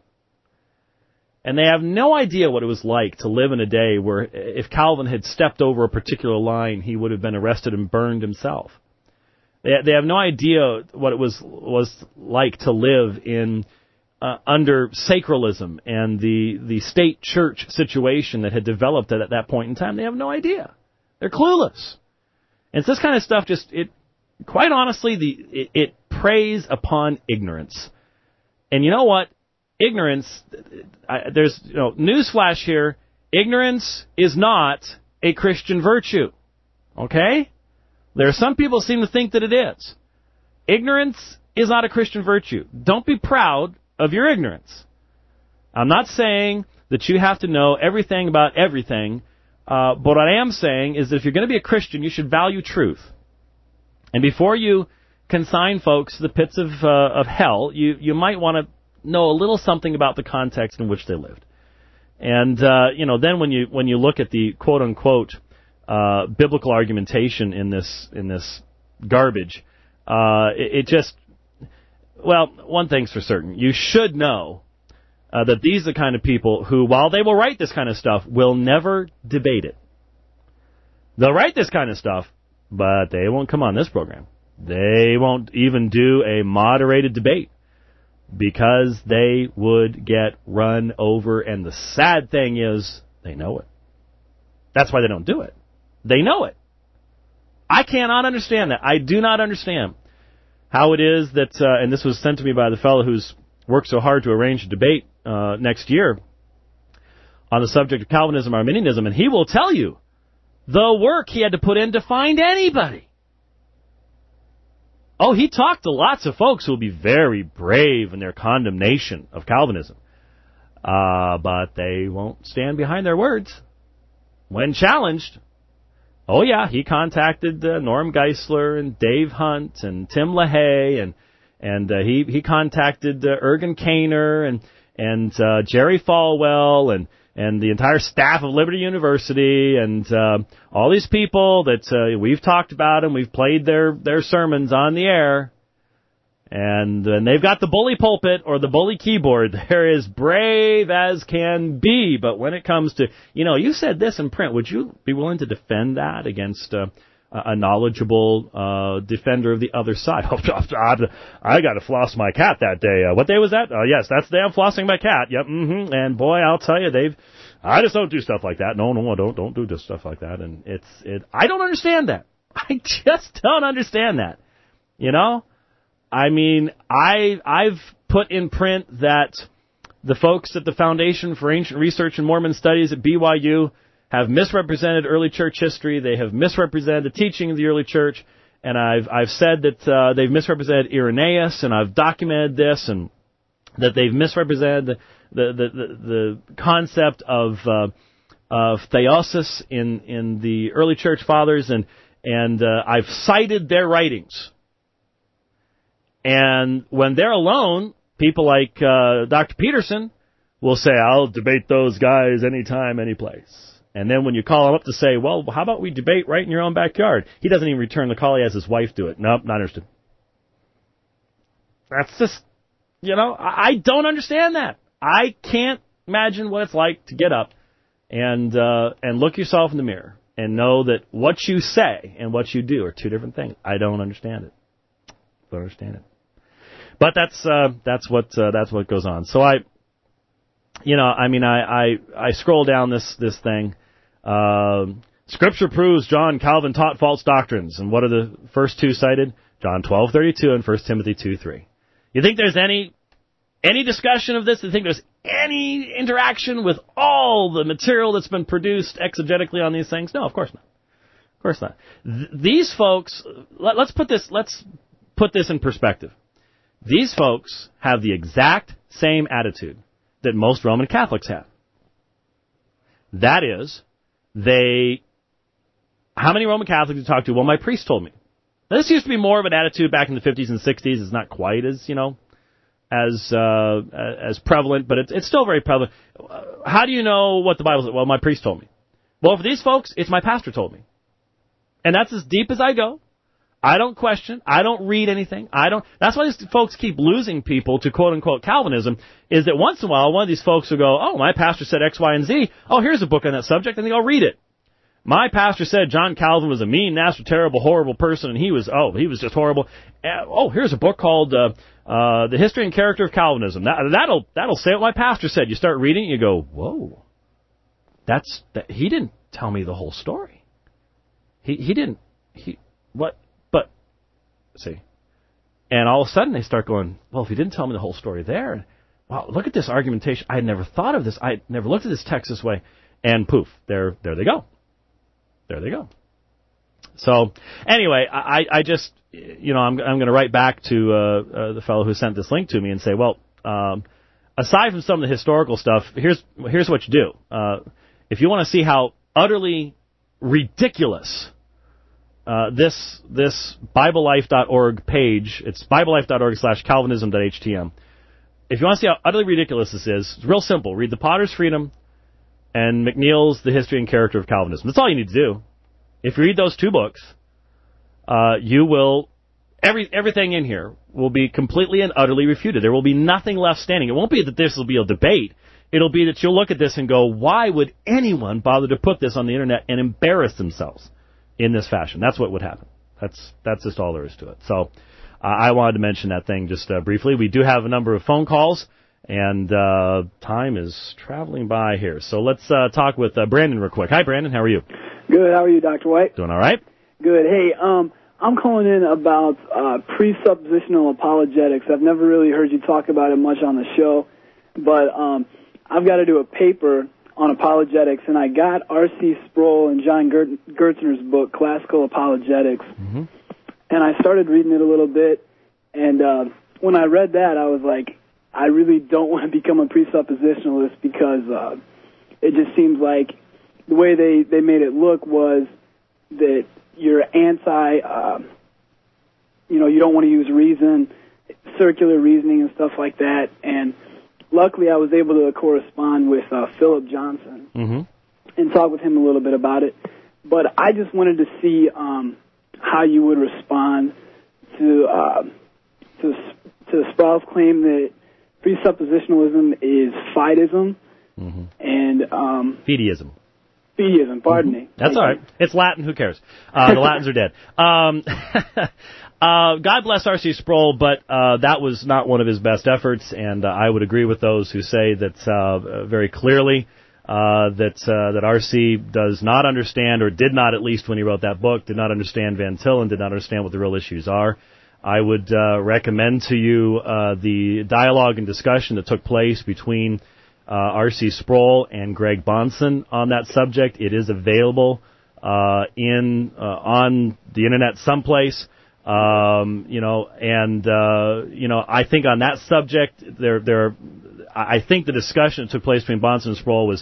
And they have no idea what it was like to live in a day where if Calvin had stepped over a particular line, he would have been arrested and burned himself. They, they have no idea what it was was like to live in uh, under sacralism and the, the state church situation that had developed at, at that point in time. They have no idea. They're clueless. And it's this kind of stuff just, it, quite honestly, the it, it preys upon ignorance. And you know what? Ignorance, I, there's, you know, newsflash here, ignorance is not a Christian virtue. Okay? There are some people who seem to think that it is. Ignorance is not a Christian virtue. Don't be proud of your ignorance. I'm not saying that you have to know everything about everything, uh, but what I am saying is that if you're going to be a Christian, you should value truth. And before you consign folks to the pits of uh, of hell, you, you might want to know a little something about the context in which they lived. And, uh, you know, then when you when you look at the quote-unquote uh, biblical argumentation in this in this garbage, uh, it, it just, well, one thing's for certain. You should know uh, that these are the kind of people who, while they will write this kind of stuff, will never debate it. They'll write this kind of stuff, but they won't come on this program. They won't even do a moderated debate because they would get run over. And the sad thing is, they know it. That's why they don't do it. They know it. I cannot understand that. I do not understand how it is that, uh, and this was sent to me by the fellow who's worked so hard to arrange a debate uh, next year on the subject of Calvinism, Arminianism, and he will tell you the work he had to put in to find anybody. Oh, he talked to lots of folks who will be very brave in their condemnation of Calvinism. Uh, but they won't stand behind their words when challenged. Oh, yeah, he contacted uh, Norm Geisler and Dave Hunt and Tim LaHaye, and and uh, he, he contacted uh, Ergen Kainer and, and uh, Jerry Falwell and and the entire staff of Liberty University, and uh, all these people that uh, we've talked about and we've played their, their sermons on the air. And when they've got the bully pulpit or the bully keyboard, they're as brave as can be. But when it comes to, you know, you said this in print, would you be willing to defend that against uh, a knowledgeable uh, defender of the other side? I got to floss my cat that day. Uh, what day was that? Uh, yes, that's the day I'm flossing my cat. Yep, mm-hmm. And boy, I'll tell you, they've. I just don't do stuff like that. No, no, I don't. Don't do just stuff like that. And it's it. I don't understand that. I just don't understand that. You know. I mean, I, I've put in print that the folks at the Foundation for Ancient Research and Mormon Studies at B Y U have misrepresented early church history. They have misrepresented the teaching of the early church, and I've I've said that uh, they've misrepresented Irenaeus, and I've documented this, and that they've misrepresented the the the, the, the concept of uh, of theosis in in the early church fathers, and and uh, I've cited their writings. And when they're alone, people like uh, Doctor Peterson will say, I'll debate those guys anytime, any place. And then when you call him up to say, well, how about we debate right in your own backyard? He doesn't even return the call. He has his wife do it. Nope, not interested. That's just, you know, I, I don't understand that. I can't imagine what it's like to get up and uh, and look yourself in the mirror and know that what you say and what you do are two different things. I don't understand it. Don't understand it. But that's uh, that's what uh, that's what goes on. So I, you know, I mean, I I, I scroll down this this thing. Uh, Scripture proves John Calvin taught false doctrines, and what are the first two cited? John twelve thirty-two and First Timothy two three. You think there's any any discussion of this? You think there's any interaction with all the material that's been produced exegetically on these things? No, of course not. Of course not. Th- these folks. Let, let's put this. Let's put this in perspective. These folks have the exact same attitude that most Roman Catholics have. That is, they... How many Roman Catholics do you talk to? Well, my priest told me. Now, this used to be more of an attitude back in the fifties and sixties. It's not quite as, you know, as uh, as prevalent, but it's, it's still very prevalent. How do you know what the Bible says? Well, my priest told me. Well, for these folks, it's my pastor told me. And that's as deep as I go. I don't question. I don't read anything. I don't. That's why these folks keep losing people to quote-unquote Calvinism, is that once in a while one of these folks will go, oh, my pastor said X, Y, and Z. Oh, here's a book on that subject, and they go read it. My pastor said John Calvin was a mean, nasty, terrible, horrible person, and he was, oh, he was just horrible. Uh, oh, here's a book called uh, uh, The History and Character of Calvinism. That, that'll that'll say what my pastor said. You start reading it, you go, whoa, that's that. He didn't tell me the whole story. He he didn't. He what? See, and all of a sudden they start going, well, if he didn't tell me the whole story there, wow, look at this argumentation. I had never thought of this. I had never looked at this text this way. And poof, there, there they go. There they go. So anyway, I, I just, you know, I'm, I'm going to write back to uh, uh, the fellow who sent this link to me and say, well, um, aside from some of the historical stuff, here's here's what you do. Uh, if you want to see how utterly ridiculous Uh, this this Bible Life dot org page, it's Bible Life dot org slash Calvinism dot H T M. If you want to see how utterly ridiculous this is, it's real simple. Read The Potter's Freedom and McNeil's The History and Character of Calvinism. That's all you need to do. If you read those two books, uh, you will, every everything in here will be completely and utterly refuted. There will be nothing left standing. It won't be that this will be a debate. It'll be that you'll look at this and go, why would anyone bother to put this on the internet and embarrass themselves in this fashion? That's what would happen. That's that's just all there is to it. So uh, I wanted to mention that thing just uh, briefly. We do have a number of phone calls, and uh, time is traveling by here. So let's uh, talk with uh, Brandon real quick. Hi, Brandon. How are you? Good. How are you, Doctor White? Doing all right. Good. Hey, um, I'm calling in about uh, presuppositional apologetics. I've never really heard you talk about it much on the show, but um, I've got to do a paper on apologetics, and I got R C Sproul and John Gert- Gertzner's book, Classical Apologetics, mm-hmm. and I started reading it a little bit, and uh, when I read that, I was like, I really don't want to become a presuppositionalist because uh, it just seems like the way they, they made it look was that you're anti, uh, you know, you don't want to use reason, circular reasoning and stuff like that, and luckily I was able to correspond with uh, Philip Johnson mm-hmm. and talk with him a little bit about it, but I just wanted to see um, how you would respond to uh, to to Sproull's claim that presuppositionalism is fideism, mm-hmm. and um, fideism. Fideism, pardon mm-hmm. me. That's all right. It's Latin. Who cares? Uh, the Latins are dead. Um, uh, God bless R C Sproul, but uh, that was not one of his best efforts, and uh, I would agree with those who say that uh, very clearly uh, that uh, that R C does not understand, or did not, at least when he wrote that book, did not understand Van Til and did not understand what the real issues are. I would uh, recommend to you uh, the dialogue and discussion that took place between Uh, R C Sproul and Greg Bahnsen on that subject. It is available uh, in uh, on the internet someplace, um, you know, and uh, you know, I think on that subject, there, there, I think the discussion that took place between Bahnsen and Sproul was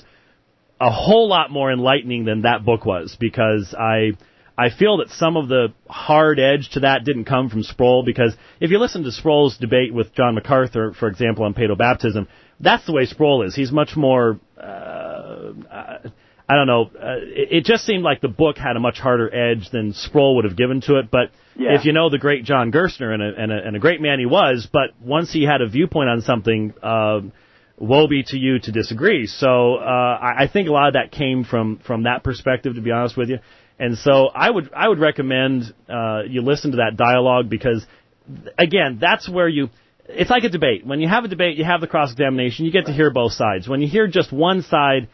a whole lot more enlightening than that book was, because I. I feel that some of the hard edge to that didn't come from Sproul, because if you listen to Sproul's debate with John MacArthur, for example, on paedobaptism, that's the way Sproul is. He's much more, uh, I don't know, uh, it, it just seemed like the book had a much harder edge than Sproul would have given to it. But yeah. If you know the great John Gerstner, and a, and, a, and a great man he was, but once he had a viewpoint on something, uh, woe be to you to disagree. So uh, I, I think a lot of that came from, from that perspective, to be honest with you. And so I would I would recommend uh, you listen to that dialogue, because, again, that's where you – it's like a debate. When you have a debate, you have the cross-examination. You get to hear both sides. When you hear just one side,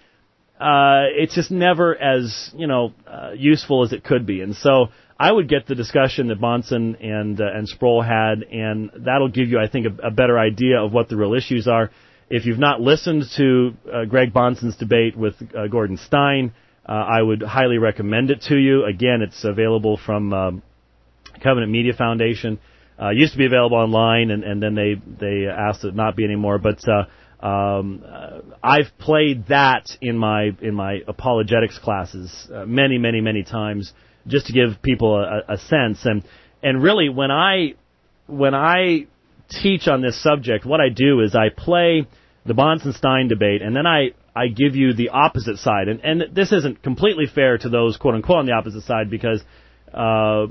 uh, it's just never as, you know, uh, useful as it could be. And so I would get the discussion that Bahnsen and, uh, and Sproul had, and that'll give you, I think, a, a better idea of what the real issues are. If you've not listened to uh, Greg Bahnsen's debate with uh, Gordon Stein, Uh, I would highly recommend it to you. Again, it's available from um, Covenant Media Foundation. Uh, used to be available online, and, and then they, they asked it not be anymore. But uh, um, uh, I've played that in my in my apologetics classes uh, many, many, many times, just to give people a, a sense. And and really, when I when I teach on this subject, what I do is I play the Bahnsen-Stein debate, and then I. I give you the opposite side. And, and this isn't completely fair to those, quote-unquote, on the opposite side, because uh,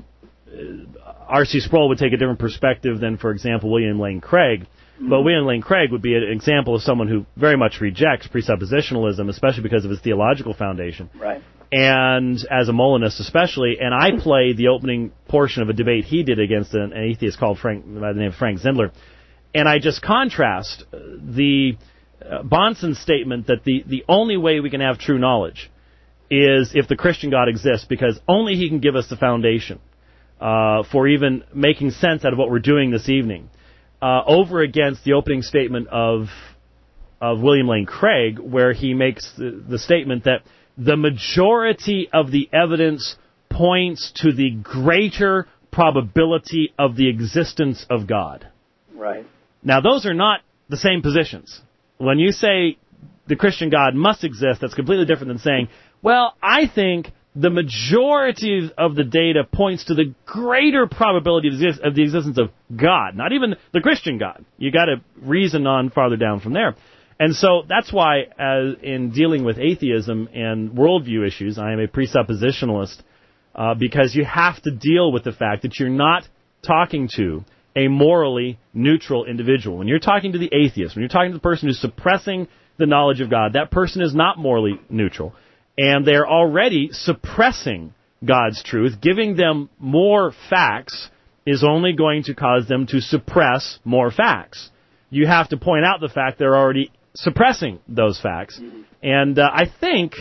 R C Sproul would take a different perspective than, for example, William Lane Craig. Mm-hmm. But William Lane Craig would be an example of someone who very much rejects presuppositionalism, especially because of its theological foundation. Right. And as a Molinist especially, and I play the opening portion of a debate he did against an, an atheist called Frank, by the name of Frank Zindler. And I just contrast the... Uh, Bahnsen's statement that the, the only way we can have true knowledge is if the Christian God exists, because only he can give us the foundation uh, for even making sense out of what we're doing this evening, uh, over against the opening statement of of William Lane Craig, where he makes the, the statement that the majority of the evidence points to the greater probability of the existence of God. Right. Now, those are not the same positions. When you say the Christian God must exist, that's completely different than saying, well, I think the majority of the data points to the greater probability of the existence of God, not even the Christian God. You got to reason on farther down from there. And so that's why, as in dealing with atheism and worldview issues, I am a presuppositionalist, uh, because you have to deal with the fact that you're not talking to a morally neutral individual. When you're talking to the atheist, when you're talking to the person who's suppressing the knowledge of God, that person is not morally neutral. And they're already suppressing God's truth. Giving them more facts is only going to cause them to suppress more facts. You have to point out the fact they're already suppressing those facts. And uh, I think,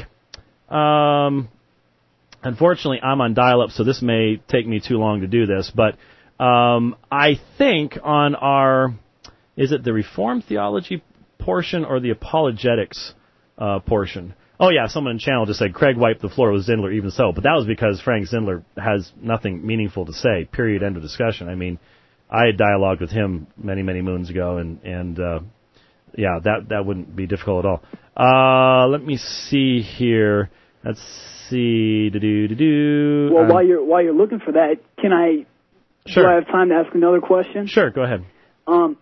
um, unfortunately, I'm on dial-up, so this may take me too long to do this, but Um, I think on our, is it the Reformed theology portion or the apologetics uh, portion? Oh, yeah, someone in the channel just said Craig wiped the floor with Zindler, even so. But that was because Frank Zindler has nothing meaningful to say, period, end of discussion. I mean, I had dialogued with him many, many moons ago, and, and uh, yeah, that, that wouldn't be difficult at all. Uh, let me see here. Let's see. Do-do-do-do. Well, um, while you're while you're looking for that, can I... Sure. Do I have time to ask another question? Sure, go ahead. Um,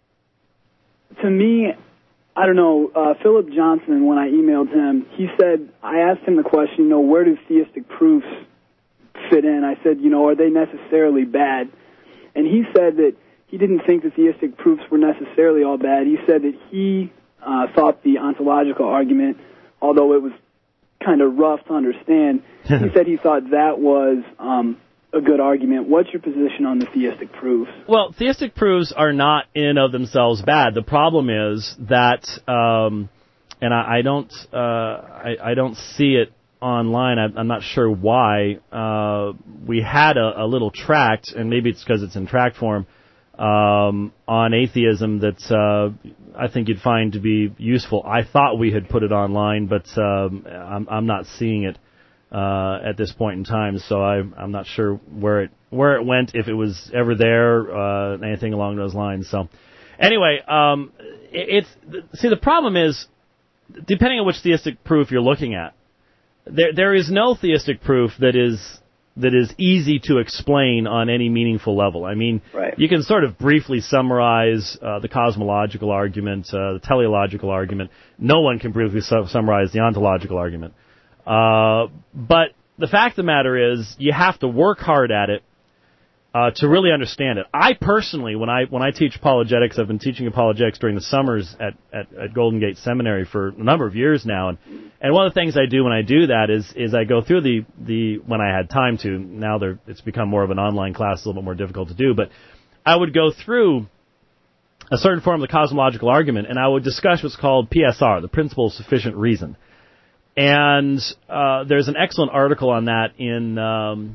to me, I don't know, uh, Philip Johnson, when I emailed him, he said, I asked him the question, you know, where do theistic proofs fit in? I said, you know, are they necessarily bad? And he said that he didn't think the theistic proofs were necessarily all bad. He said that he uh, thought the ontological argument, although it was kind of rough to understand, he said he thought that was um, a good argument. What's your position on the theistic proofs? Well, theistic proofs are not in and of themselves bad. The problem is that, um, and I, I don't, uh, I, I don't see it online. I, I'm not sure why. Uh, we had a, a little tract, and maybe it's because it's in tract form, um, on atheism that uh, I think you'd find to be useful. I thought we had put it online, but um, I'm, I'm not seeing it uh, at this point in time. So I, I'm not sure where it where it went, if it was ever there, uh, anything along those lines. So anyway, um, it, it's see the problem is, depending on which theistic proof you're looking at, there there is no theistic proof that is that is easy to explain on any meaningful level. I mean, right. You can sort of briefly summarize uh, the cosmological argument, uh, the teleological argument. No one can briefly su- summarize the ontological argument. Uh, but the fact of the matter is, you have to work hard at it uh, to really understand it. I personally, when I when I teach apologetics, I've been teaching apologetics during the summers at, at, at Golden Gate Seminary for a number of years now, and and one of the things I do when I do that is is I go through the, the when I had time to. Now there it's become more of an online class, a little bit more difficult to do, but I would go through a certain form of the cosmological argument, and I would discuss what's called P S R, the principle of sufficient reason. And uh, there's an excellent article on that in. Um,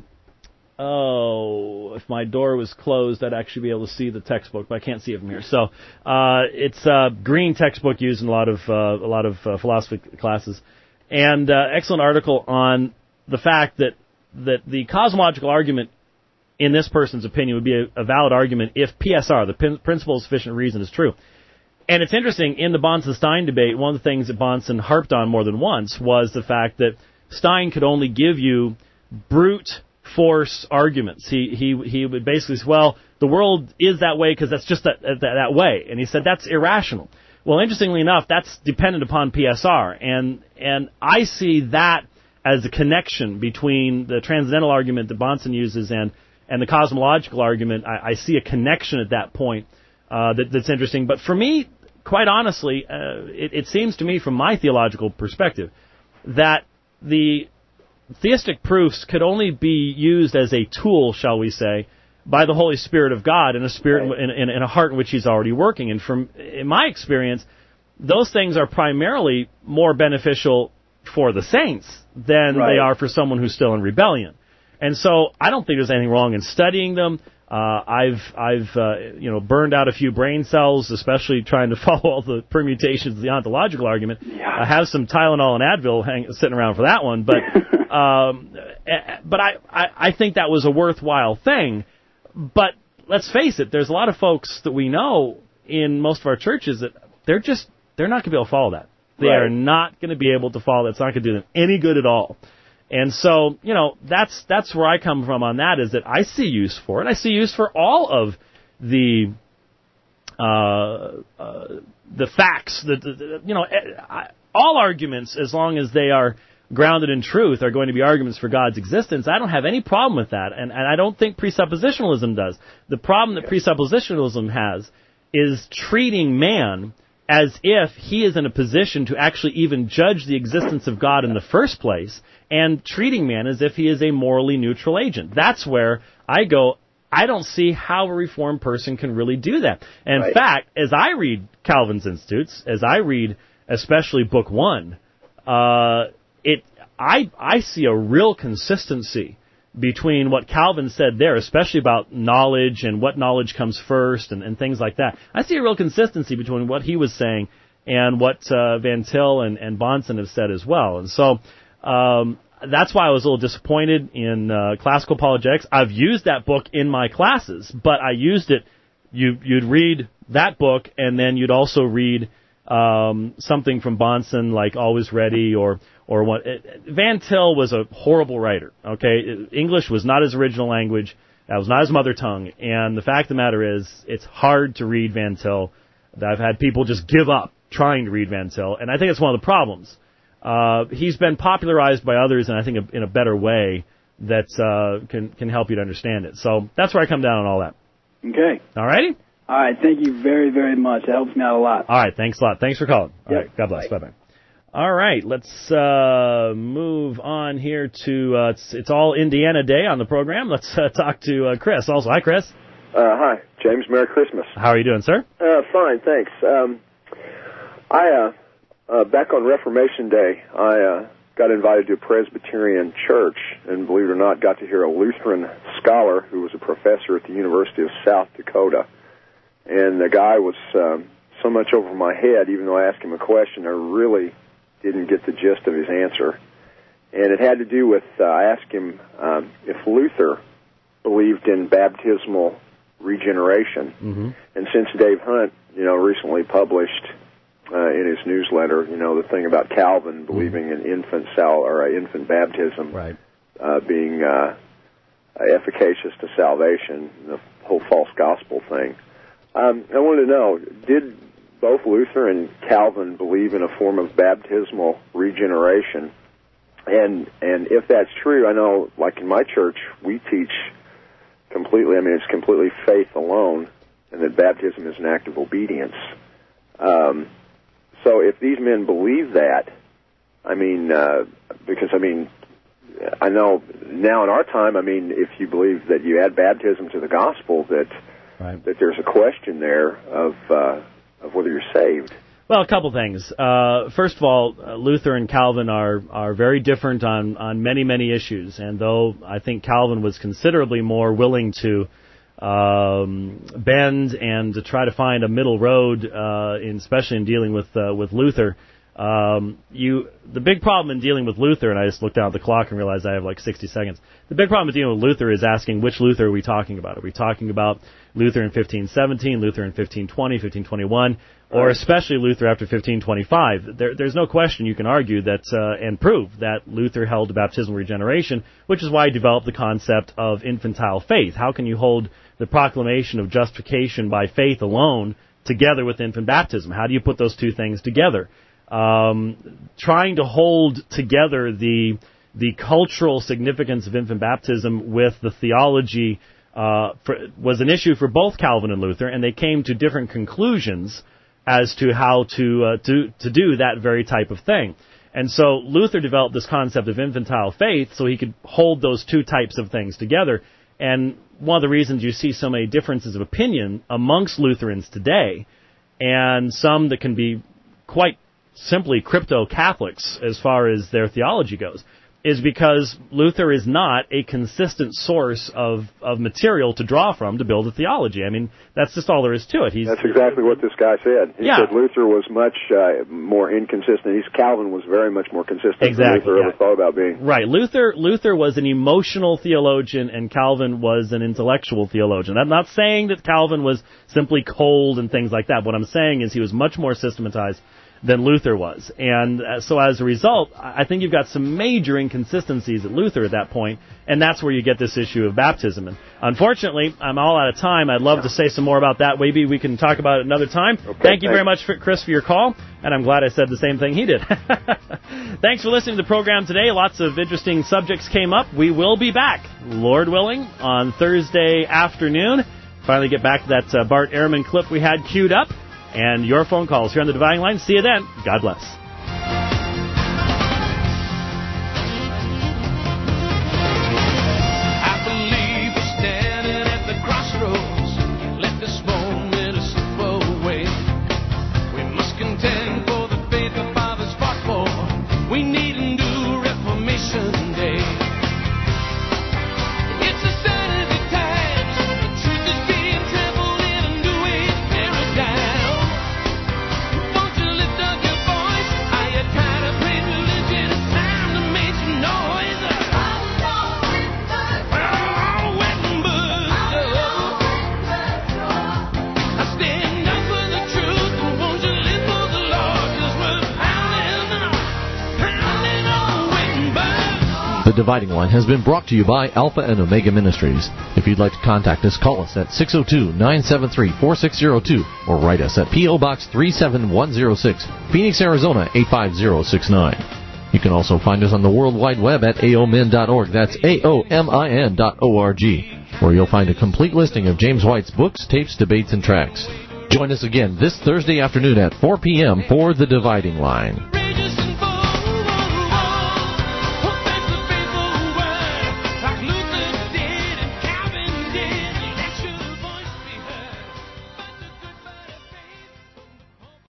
Oh, if my door was closed, I'd actually be able to see the textbook, but I can't see it from here. So uh, it's a green textbook used in a lot of uh, a lot of uh, philosophy classes, and uh, excellent article on the fact that that the cosmological argument, in this person's opinion, would be a, a valid argument if P S R, the pin- principle of sufficient reason, is true. And it's interesting, in the Bahnsen-Stein debate, one of the things that Bahnsen harped on more than once was the fact that Stein could only give you brute force arguments. He he he would basically say, well, the world is that way because that's just that, that that way, and he said that's irrational. Well, interestingly enough, that's dependent upon P S R, and and I see that as a connection between the transcendental argument that Bahnsen uses and and the cosmological argument. I, I see a connection at that point uh, that, that's interesting. But for me, quite honestly, uh, it, it seems to me, from my theological perspective, that the theistic proofs could only be used as a tool, shall we say, by the Holy Spirit of God in a spirit right. in, in, in a heart in which He's already working. And from in my experience, those things are primarily more beneficial for the saints than right. they are for someone who's still in rebellion. And so I don't think there's anything wrong in studying them. Uh, I've I've uh, you know burned out a few brain cells, especially trying to follow all the permutations of the ontological argument. Yeah. I have some Tylenol and Advil hang, sitting around for that one, but um, but I, I I think that was a worthwhile thing. But let's face it, there's a lot of folks that we know in most of our churches that they're just they're not going to be able to follow that. They right. are not going to be able to follow that. It's not going to do them any good at all. And so, you know, that's that's where I come from on that, is that I see use for it. I see use for all of the uh, uh, the facts, the, the, the you know, I, all arguments, as long as they are grounded in truth, are going to be arguments for God's existence. I don't have any problem with that, and, and I don't think presuppositionalism does. The problem that presuppositionalism has is treating man as if he is in a position to actually even judge the existence of God in the first place, and treating man as if he is a morally neutral agent. That's where I go, I don't see how a Reformed person can really do that. And right. in fact, as I read Calvin's Institutes, as I read especially Book One, uh, it I I see a real consistency between what Calvin said there, especially about knowledge and what knowledge comes first and, and things like that. I see a real consistency between what he was saying and what uh, Van Til and, and Bahnsen have said as well. And so um, that's why I was a little disappointed in uh, classical apologetics. I've used that book in my classes, but I used it, you, you'd read that book, and then you'd also read um, something from Bahnsen, like Always Ready, or or what. Van Til was a horrible writer, okay? English was not his original language. That was not his mother tongue. And the fact of the matter is, it's hard to read Van Til. I've had people just give up trying to read Van Til, and I think it's one of the problems. Uh, he's been popularized by others, and I think in a better way that uh, can can help you to understand it. So that's where I come down on all that. Okay. All righty? All right, thank you very, very much. It helps me out a lot. All right, thanks a lot. Thanks for calling. All Yep. right, God bless. Bye bye. All right, let's uh, move on here to uh, it's, it's all Indiana Day on the program. Let's uh, talk to uh, Chris. Also, hi, Chris. Uh, hi, James. Merry Christmas. How are you doing, sir? Uh, fine, thanks. Um, I uh, uh, back on Reformation Day, I uh, got invited to a Presbyterian church, and believe it or not, got to hear a Lutheran scholar who was a professor at the University of South Dakota. And the guy was um, so much over my head, even though I asked him a question, I really didn't get the gist of his answer. And it had to do with, uh, I asked him um, if Luther believed in baptismal regeneration. Mm-hmm. And since Dave Hunt, you know, recently published uh, in his newsletter, you know, the thing about Calvin believing in infant sal or uh, infant baptism right. uh, being uh, efficacious to salvation, the whole false gospel thing. Um, I wanted to know, did both Luther and Calvin believe in a form of baptismal regeneration? And and if that's true, I know, like in my church, we teach completely, I mean, it's completely faith alone, and that baptism is an act of obedience. Um, so if these men believe that, I mean, uh, because, I mean, I know now in our time, I mean, if you believe that you add baptism to the gospel, that right. that there's a question there of uh, of whether you're saved. Well, a couple things. Uh, first of all, uh, Luther and Calvin are, are very different on, on many, many issues. And though I think Calvin was considerably more willing to um, bend and to try to find a middle road, uh, in, especially in dealing with uh, with Luther, um, you the big problem in dealing with Luther, and I just looked down at the clock and realized I have like sixty seconds. The big problem with dealing with Luther is asking which Luther are we talking about? Are we talking about Luther in fifteen seventeen, Luther in fifteen twenty, fifteen twenty-one, or especially Luther after fifteen twenty-five? There, there's no question you can argue that uh, and prove that Luther held to baptismal regeneration, which is why he developed the concept of infantile faith. How can you hold the proclamation of justification by faith alone together with infant baptism? How do you put those two things together? Um, trying to hold together the the cultural significance of infant baptism with the theology uh, for, was an issue for both Calvin and Luther, and they came to different conclusions as to how to uh, to to do that very type of thing. And so Luther developed this concept of infantile faith so he could hold those two types of things together. And one of the reasons you see so many differences of opinion amongst Lutherans today, and some that can be quite simply crypto-Catholics as far as their theology goes, is because Luther is not a consistent source of, of material to draw from to build a theology. I mean, that's just all there is to it. He's, that's exactly what this guy said. He yeah. said Luther was much uh, more inconsistent. He's, Calvin was very much more consistent exactly, than Luther yeah. ever thought about being. Right. Luther Luther was an emotional theologian, and Calvin was an intellectual theologian. I'm not saying that Calvin was simply cold and things like that. What I'm saying is he was much more systematized than Luther was. And uh, so as a result, I think you've got some major inconsistencies at Luther at that point, and that's where you get this issue of baptism. And unfortunately, I'm all out of time. I'd love to say some more about that. Maybe we can talk about it another time. Okay, Thank you thanks. very much, for, Chris, for your call, and I'm glad I said the same thing he did. Thanks for listening to the program today. Lots of interesting subjects came up. We will be back, Lord willing, on Thursday afternoon. Finally get back to that uh, Bart Ehrman clip we had queued up. And your phone calls here on the Dividing Line. See you then. God bless. I believe we're standing at the crossroads. Let this moment slip away. We must contend for the faith our fathers fought for. We need a new Reformation Day. It's a sanity times. The truth is being trampled in a new age paradigm. The Dividing Line has been brought to you by Alpha and Omega Ministries. If you'd like to contact us, call us at six oh two, nine seven three, four six oh two or write us at P O. Box three seven one oh six, Phoenix, Arizona eight five zero six nine. You can also find us on the World Wide Web at A O M I N dot org. That's A O M I N dot O R G. where you'll find a complete listing of James White's books, tapes, debates, and tracks. Join us again this Thursday afternoon at four p.m. for The Dividing Line.